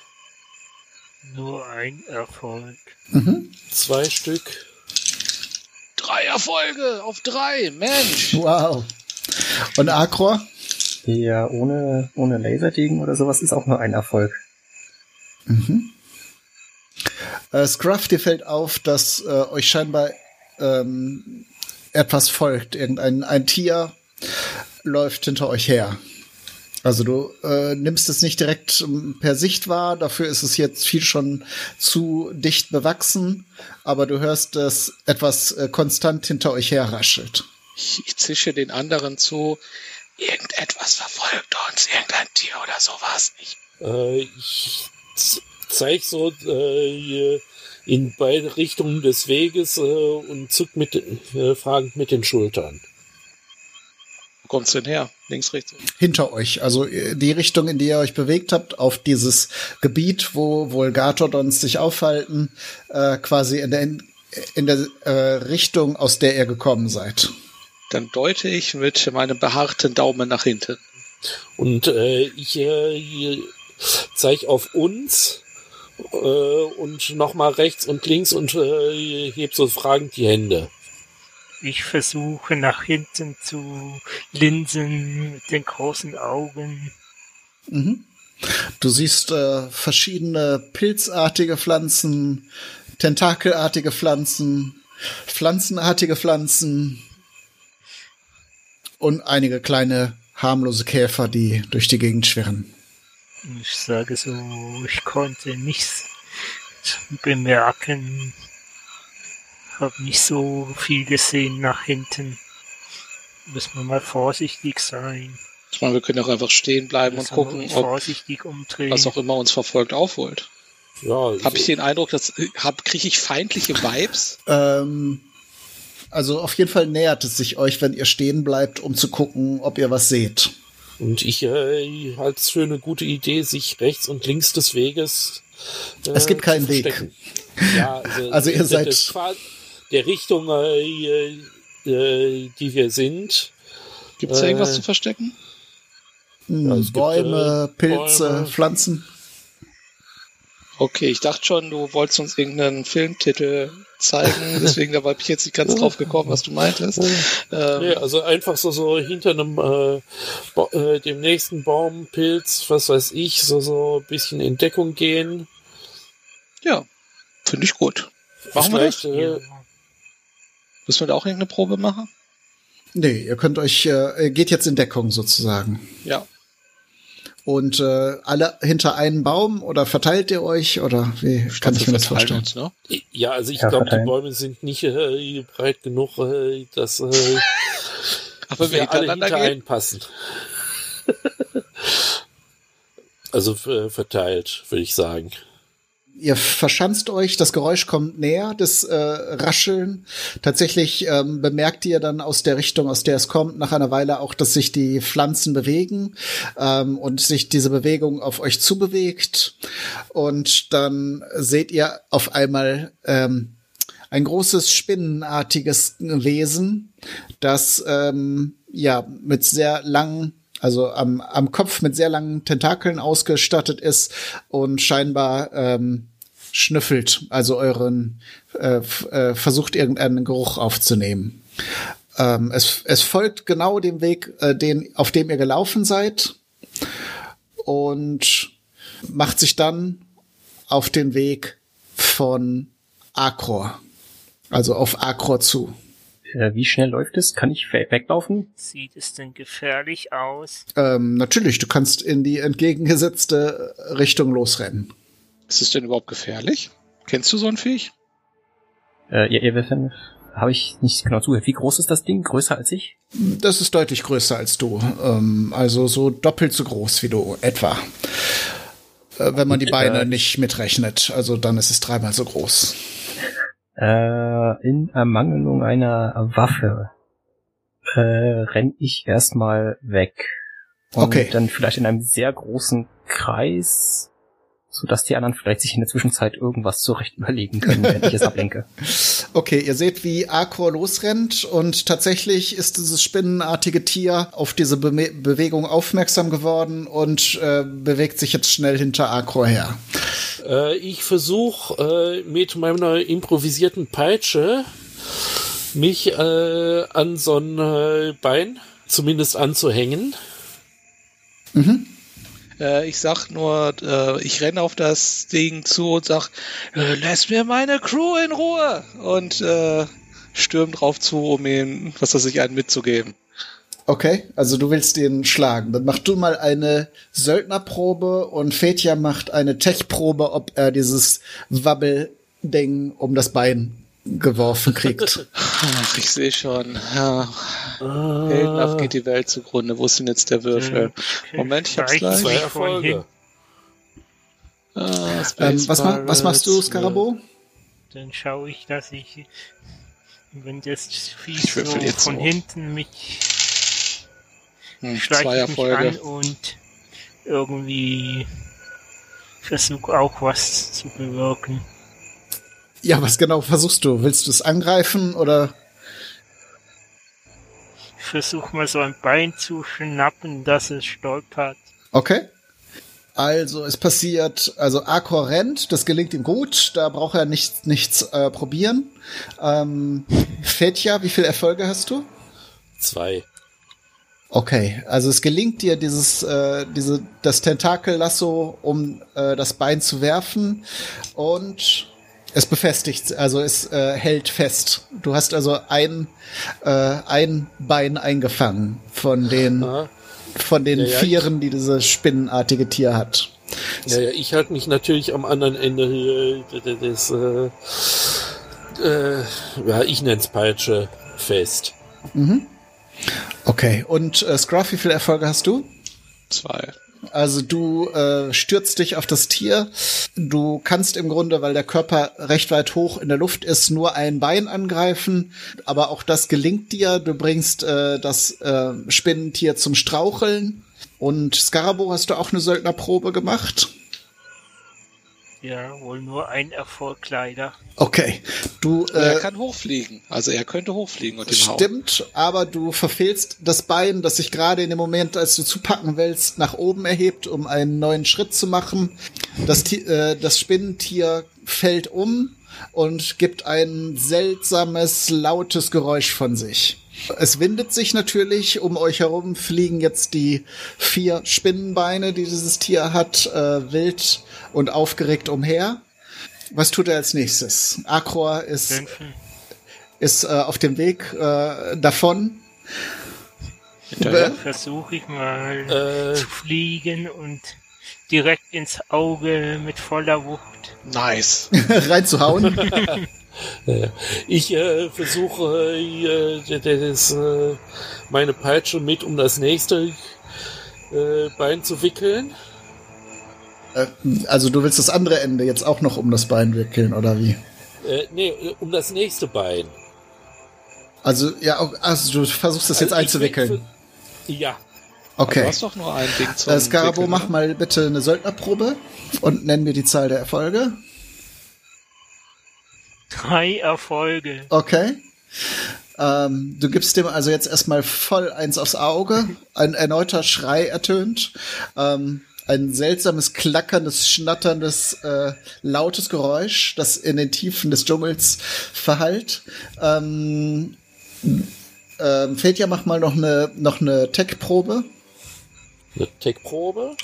Nur ein Erfolg. Mhm. Zwei Stück. Drei Erfolge auf drei, Mensch. Wow. Und Akror? Ja, ohne, ohne Laserdegen oder sowas ist auch nur ein Erfolg. Mhm. Äh, Scruff, dir fällt auf, dass äh, euch scheinbar ähm, etwas folgt. Irgendein ein Tier läuft hinter euch her. Also du äh, nimmst es nicht direkt ähm, per Sicht wahr, dafür ist es jetzt viel schon zu dicht bewachsen, aber du hörst, dass etwas äh, konstant hinter euch her raschelt. Ich, ich zische den anderen zu, irgendetwas verfolgt uns, irgendein Tier oder sowas. Ich, Äh, ich z- zeig so äh, in beide Richtungen des Weges äh, und zuck mit, äh, fragend mit den Schultern. wo kommt's denn her? Links, rechts? Hinter euch, also äh, die Richtung, in die ihr euch bewegt habt, auf dieses Gebiet, wo wohl Gartodons sich aufhalten, äh, quasi in der, in der äh, Richtung, aus der ihr gekommen seid. Dann deute ich mit meinem behaarten Daumen nach hinten. Und äh, ich äh, zeig auf uns äh, und nochmal rechts und links und äh, heb so fragend die Hände. Ich versuche nach hinten zu linsen mit den großen Augen. Mhm. Du siehst äh, verschiedene pilzartige Pflanzen, tentakelartige Pflanzen, pflanzenartige Pflanzen und einige kleine harmlose Käfer, die durch die Gegend schwirren. Ich sage so, ich konnte nichts bemerken. Hab nicht so viel gesehen nach hinten. Müssen wir mal vorsichtig sein. Ich meine, wir können auch einfach stehen bleiben und Müssen wir gucken, uns ob vorsichtig umdrehen. was auch immer uns verfolgt aufholt. Ja, Habe ich den Eindruck, dass hab, kriege ich feindliche Vibes? Ähm, also auf jeden Fall nähert es sich euch, wenn ihr stehen bleibt, um zu gucken, ob ihr was seht. Und ich äh, halte es für eine gute Idee, sich rechts und links des Weges äh, Es gibt keinen zu Weg. verstecken. Ja, also, Also ihr der, seid- der, Pfad der Richtung, äh, äh, die wir sind. Gibt es da irgendwas Äh, zu verstecken? Hm, Ja, es gibt, Bäume, äh, Pilze, Bäume. Pflanzen. Okay, ich dachte schon, du wolltest uns irgendeinen Filmtitel zeigen, deswegen da war ich jetzt nicht ganz drauf gekommen, was du meintest. Ähm, Nee, also einfach so, so hinter einem äh, Ba- äh, dem nächsten Baum, Pilz, was weiß ich, so so ein bisschen in Deckung gehen. ja, finde ich gut. Machen wir das? Vielleicht, äh, Müssen wir da auch irgendeine Probe machen? Nee, ihr könnt euch, äh, geht jetzt in Deckung sozusagen. Ja. Und äh, alle hinter einen Baum oder verteilt ihr euch oder wie kann ich mir das vorstellen? Uns, ne? Ja, also ich Ja, glaube, die verteilen. Bäume sind nicht äh, breit genug, äh, dass äh, Aber wir wir alle hintereinander hinter gehen? einen passen. Also äh, verteilt, würde ich sagen. Ihr verschanzt euch, das Geräusch kommt näher, das äh, Rascheln. Tatsächlich ähm, bemerkt ihr dann aus der Richtung, aus der es kommt, nach einer Weile auch, dass sich die Pflanzen bewegen ähm, und sich diese Bewegung auf euch zubewegt. Und dann seht ihr auf einmal ähm, ein großes spinnenartiges Wesen, das ähm, ja mit sehr langen also am, am Kopf mit sehr langen Tentakeln ausgestattet ist und scheinbar ähm, schnüffelt, also euren äh, f- äh, versucht irgendeinen Geruch aufzunehmen. Ähm, es, es folgt genau dem Weg, äh, den, auf dem ihr gelaufen seid und macht sich dann auf den Weg von Akror, also auf Akror zu. Äh, wie schnell läuft es? Kann ich we- weglaufen? Sieht es denn gefährlich aus? Ähm, natürlich, du kannst in die entgegengesetzte Richtung losrennen. Ist es denn überhaupt gefährlich? Kennst du so ein Viech? Äh, ihr, ihr wisst, habe ich nicht genau zugehört. Wie groß ist das Ding? Größer als ich? Das ist deutlich größer als du. Ähm, also so doppelt so groß wie du, etwa. Äh, wenn man die Beine äh, nicht mitrechnet. Also dann ist es dreimal so groß. Äh, in Ermangelung einer Waffe äh, renn ich erstmal weg. Und okay. Dann vielleicht in einem sehr großen Kreis, sodass die anderen vielleicht sich in der Zwischenzeit irgendwas zurecht überlegen können, wenn ich es ablenke. Okay, ihr seht, wie Arcor losrennt und tatsächlich ist dieses spinnenartige Tier auf diese Be- Bewegung aufmerksam geworden und äh, bewegt sich jetzt schnell hinter Arcor her. Äh, ich versuche äh, mit meiner improvisierten Peitsche mich äh, an so ein äh, Bein zumindest anzuhängen. Mhm. Äh, ich sag nur, äh, ich renne auf das Ding zu und sag, äh, lass mir meine Crew in Ruhe und äh, stürm drauf zu, um ihm, was weiß ich, einen mitzugeben. Okay, also du willst den schlagen. Dann mach du mal eine Söldnerprobe und Fetja macht eine Tech-Probe, ob er dieses Wabbelding um das Bein geworfen kriegt. Ach, ich sehe schon. Ja. Ah. Heldenhaft geht die Welt zugrunde. Wo ist denn jetzt der Würfel? Okay. Moment, ich hab's gleich. Zwei Erfolge. Ah, ähm, was, ma- was machst du, Skarabo? Dann schaue ich, dass ich, wenn das Vieh so von so. hinten mich hm, schleicht ich mich an und irgendwie versuche auch was zu bewirken. Ja, was genau versuchst du? Willst du es angreifen oder? Ich versuche mal so ein Bein zu schnappen, dass es stolpert. Okay. Also es passiert, also Arcor rennt, das gelingt ihm gut, da braucht er nichts, nichts äh, probieren. Ähm, Fetja, wie viele Erfolge hast du? Zwei. Okay, also es gelingt dir, dieses, äh, diese, das Tentakellasso um äh, das Bein zu werfen und es befestigt, also es äh, hält fest. Du hast also ein, äh, ein Bein eingefangen von den, Aha. von den ja, ja, Vieren, die dieses spinnenartige Tier hat. Ja, ja, ich halte mich natürlich am anderen Ende äh, des, äh, äh, ja, ich nenn's Peitsche, fest. Mhm. Okay, und äh, Scruff, wie viele Erfolge hast du? Zwei. Also du äh, stürzt dich auf das Tier. Du kannst im Grunde, weil der Körper recht weit hoch in der Luft ist, nur ein Bein angreifen. Aber auch das gelingt dir. Du bringst äh, das äh, Spinnentier zum Straucheln. Und Skarabo, hast du auch eine Söldnerprobe gemacht? Ja, wohl nur ein Erfolg leider. Okay, du äh, er kann hochfliegen, also er könnte hochfliegen und ihn hauen. Stimmt, aber du verfehlst das Bein, das sich gerade in dem Moment, als du zupacken willst, nach oben erhebt, um einen neuen Schritt zu machen. Das, äh, das Spinnentier fällt um und gibt ein seltsames, lautes Geräusch von sich. Es windet sich natürlich, um euch herum fliegen jetzt die vier Spinnenbeine, die dieses Tier hat, äh, wild und aufgeregt umher. Was tut er als nächstes? Arcor ist, ist äh, auf dem Weg äh, davon. Dann versuche ich mal äh. zu fliegen und direkt ins Auge mit voller Wucht. Nice. Reinzuhauen. Ich äh, versuche äh, das, äh, meine Peitsche mit um das nächste äh, Bein zu wickeln. Äh, also du willst das andere Ende jetzt auch noch um das Bein wickeln, oder wie? Äh, nee, um das nächste Bein. Also, ja, also du versuchst das jetzt also einzuwickeln. Für, ja. Okay. Du hast doch nur ein Ding zum äh, Skarabo, Wickeln, mach mal bitte eine Söldnerprobe und nenn mir die Zahl der Erfolge. Drei Erfolge. Okay. Ähm, du gibst dem also jetzt erstmal voll eins aufs Auge. Ein erneuter Schrei ertönt. Ähm, ein seltsames, klackerndes, schnatterndes, äh, lautes Geräusch, das in den Tiefen des Dschungels verhallt. Ähm, ähm, Fetja, mach mal noch eine, noch eine Tech-Probe. Eine Tech-Probe?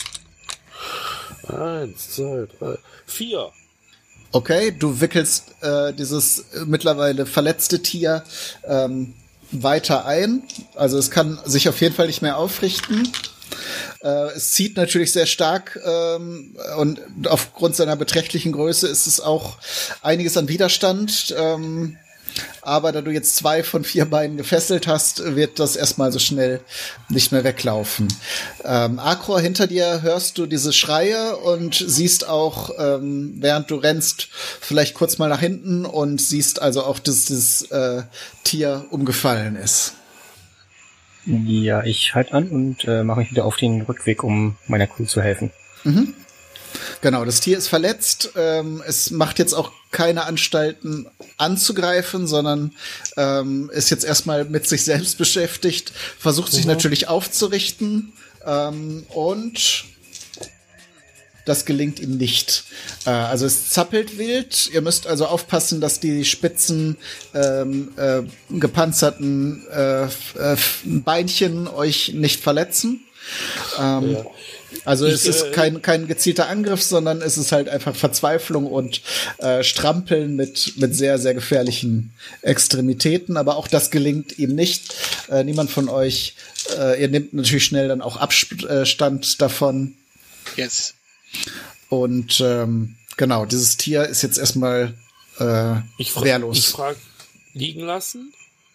Eins, zwei, drei, vier. Okay, du wickelst äh, dieses äh, mittlerweile verletzte Tier ähm, weiter ein. Also es kann sich auf jeden Fall nicht mehr aufrichten. Äh, es zieht natürlich sehr stark ähm, und aufgrund seiner beträchtlichen Größe ist es auch einiges an Widerstand. Ähm, Aber da du jetzt zwei von vier Beinen gefesselt hast, wird das erstmal so schnell nicht mehr weglaufen. Ähm, Akror, hinter dir hörst du diese Schreie und siehst auch, ähm, während du rennst, vielleicht kurz mal nach hinten und siehst also auch, dass das äh, Tier umgefallen ist. Ja, ich halte an und äh, mache mich wieder auf den Rückweg, um meiner Crew zu helfen. Mhm. Genau, das Tier ist verletzt. Ähm, es macht jetzt auch keine Anstalten anzugreifen, sondern ähm, ist jetzt erstmal mit sich selbst beschäftigt, versucht sich mhm. natürlich aufzurichten ähm, und das gelingt ihm nicht. Äh, also es zappelt wild. Ihr müsst also aufpassen, dass die spitzen, ähm, äh, gepanzerten äh, äh, Beinchen euch nicht verletzen. Ähm, ja. Also ich, es ist äh, kein, kein gezielter Angriff, sondern es ist halt einfach Verzweiflung und äh, Strampeln mit, mit sehr, sehr gefährlichen Extremitäten. Aber auch das gelingt ihm nicht. Äh, niemand von euch, äh, ihr nehmt natürlich schnell dann auch Abstand davon. Yes. Und ähm, genau, dieses Tier ist jetzt erstmal äh, ich fra- wehrlos. Ich frage, liegen lassen?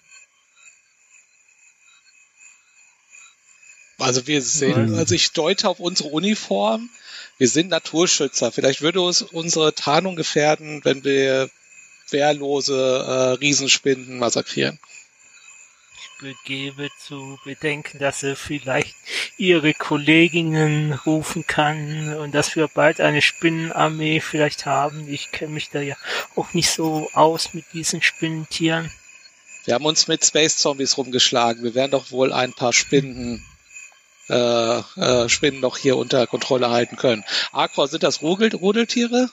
Also wir sehen, also ich deute auf unsere Uniform, wir sind Naturschützer. Vielleicht würde uns unsere Tarnung gefährden, wenn wir wehrlose äh, Riesenspinnen massakrieren. Ich begebe zu bedenken, dass er vielleicht ihre Kolleginnen rufen kann und dass wir bald eine Spinnenarmee vielleicht haben. Ich kenne mich da ja auch nicht so aus mit diesen Spinnentieren. Wir haben uns mit Space Zombies rumgeschlagen. Wir werden doch wohl ein paar Spinnen Äh, äh, Spinnen noch hier unter Kontrolle halten können. Akror, sind das Rudel- Rudeltiere?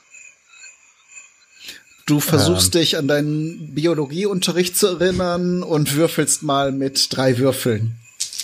Du versuchst ähm. dich an deinen Biologieunterricht zu erinnern und würfelst mal mit drei Würfeln.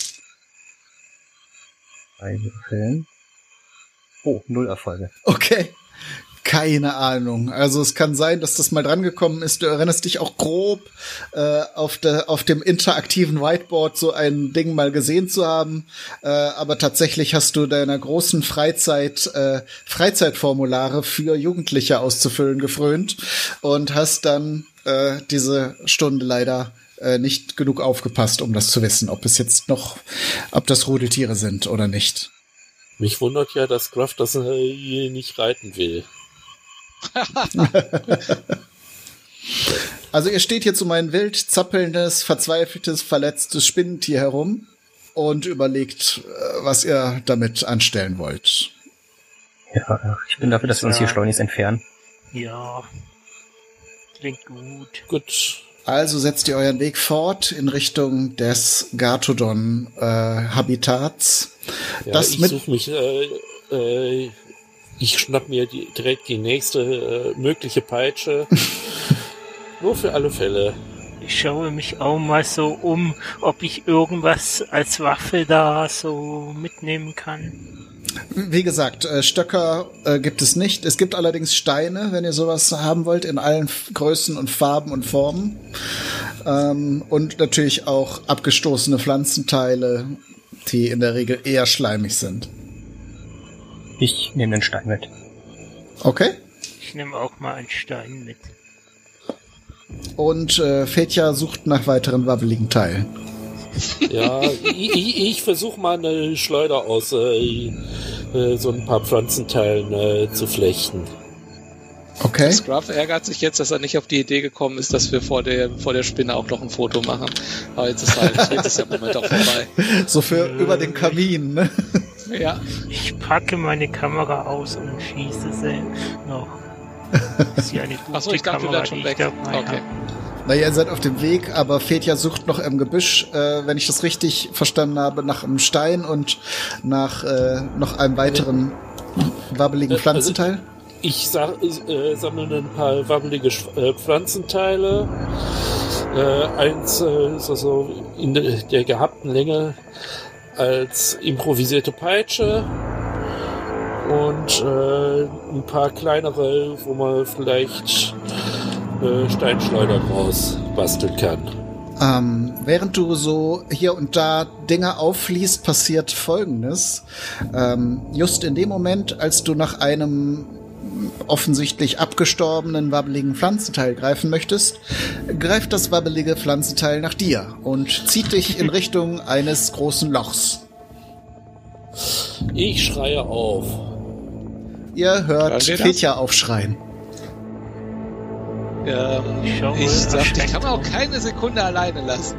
Drei Würfeln? Oh, null Erfolge. Okay. Keine Ahnung. Also es kann sein, dass das mal drangekommen ist. Du erinnerst dich auch grob äh, auf, de, auf dem interaktiven Whiteboard so ein Ding mal gesehen zu haben. Äh, aber tatsächlich hast du deiner großen Freizeit äh, Freizeitformulare für Jugendliche auszufüllen gefrönt und hast dann äh, diese Stunde leider äh, nicht genug aufgepasst, um das zu wissen, ob es jetzt noch, ob das Rudeltiere sind oder nicht. Mich wundert ja, dass Gruff das äh, nicht reiten will. Also ihr steht jetzt um ein wild zappelndes, verzweifeltes, verletztes Spinnentier herum und überlegt, was ihr damit anstellen wollt. Ja, ich bin dafür, dass wir uns hier schleunigst entfernen. Ja, klingt gut. Gut. Also setzt ihr euren Weg fort in Richtung des Gartodon-Habitats. Äh, ja, ich suche mich... Äh, äh, Ich schnapp mir die, direkt die nächste äh, mögliche Peitsche. Nur für alle Fälle. Ich schaue mich auch mal so um, ob ich irgendwas als Waffe da so mitnehmen kann. Wie gesagt, äh, Stöcker äh, gibt es nicht. Es gibt allerdings Steine, wenn ihr sowas haben wollt, in allen F- Größen und Farben und Formen. Ähm, und natürlich auch abgestoßene Pflanzenteile, die in der Regel eher schleimig sind. Ich nehme den Stein mit. Okay. Ich nehme auch mal einen Stein mit. Und äh, Fetja sucht nach weiteren wabbeligen Teilen. Ja, ich, ich, ich versuche mal eine Schleuder aus äh, äh, so ein paar Pflanzenteilen äh, zu flechten. Okay. Scruff ärgert sich jetzt, dass er nicht auf die Idee gekommen ist, dass wir vor der, vor der Spinne auch noch ein Foto machen. Aber jetzt ist halt, jetzt ist der Moment auch vorbei. So für äh, über den Kamin, ne? Ja. Ich packe meine Kamera aus und schieße sie noch. Das ist ja eine gute Achso, ich dachte, Kamera, du schon die weg. ich dabei Okay. habe. Naja, ihr seid auf dem Weg, aber Fetja sucht noch im Gebüsch, äh, wenn ich das richtig verstanden habe, nach einem Stein und nach äh, noch einem weiteren wabbeligen Pflanzenteil. Also, ich sa- äh, sammle ein paar wabbelige Sch- äh, Pflanzenteile. Äh, eins äh, ist also in de- der gehabten Länge als improvisierte Peitsche und äh, ein paar kleinere, wo man vielleicht äh, Steinschleuder draus basteln kann. Ähm, während du so hier und da Dinge auffliehst, passiert Folgendes. Ähm, just in dem Moment, als du nach einem offensichtlich abgestorbenen, wabbeligen Pflanzenteil greifen möchtest, greift das wabbelige Pflanzenteil nach dir und zieht dich in Richtung eines großen Lochs. Ich schreie auf. Ihr hört Fetja aufschreien. Ähm, ich sag, die kann man auch keine Sekunde alleine lassen.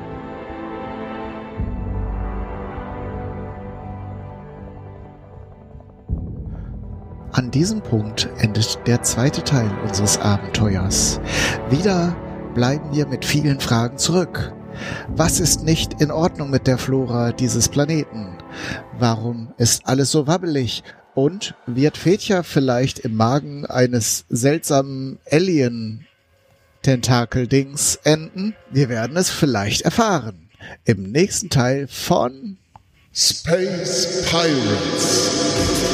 An diesem Punkt endet der zweite Teil unseres Abenteuers. Wieder bleiben wir mit vielen Fragen zurück. Was ist nicht in Ordnung mit der Flora dieses Planeten? Warum ist alles so wabbelig? Und wird Fetja vielleicht im Magen eines seltsamen Alien-Tentakel-Dings enden? Wir werden es vielleicht erfahren. Im nächsten Teil von Space Pirates.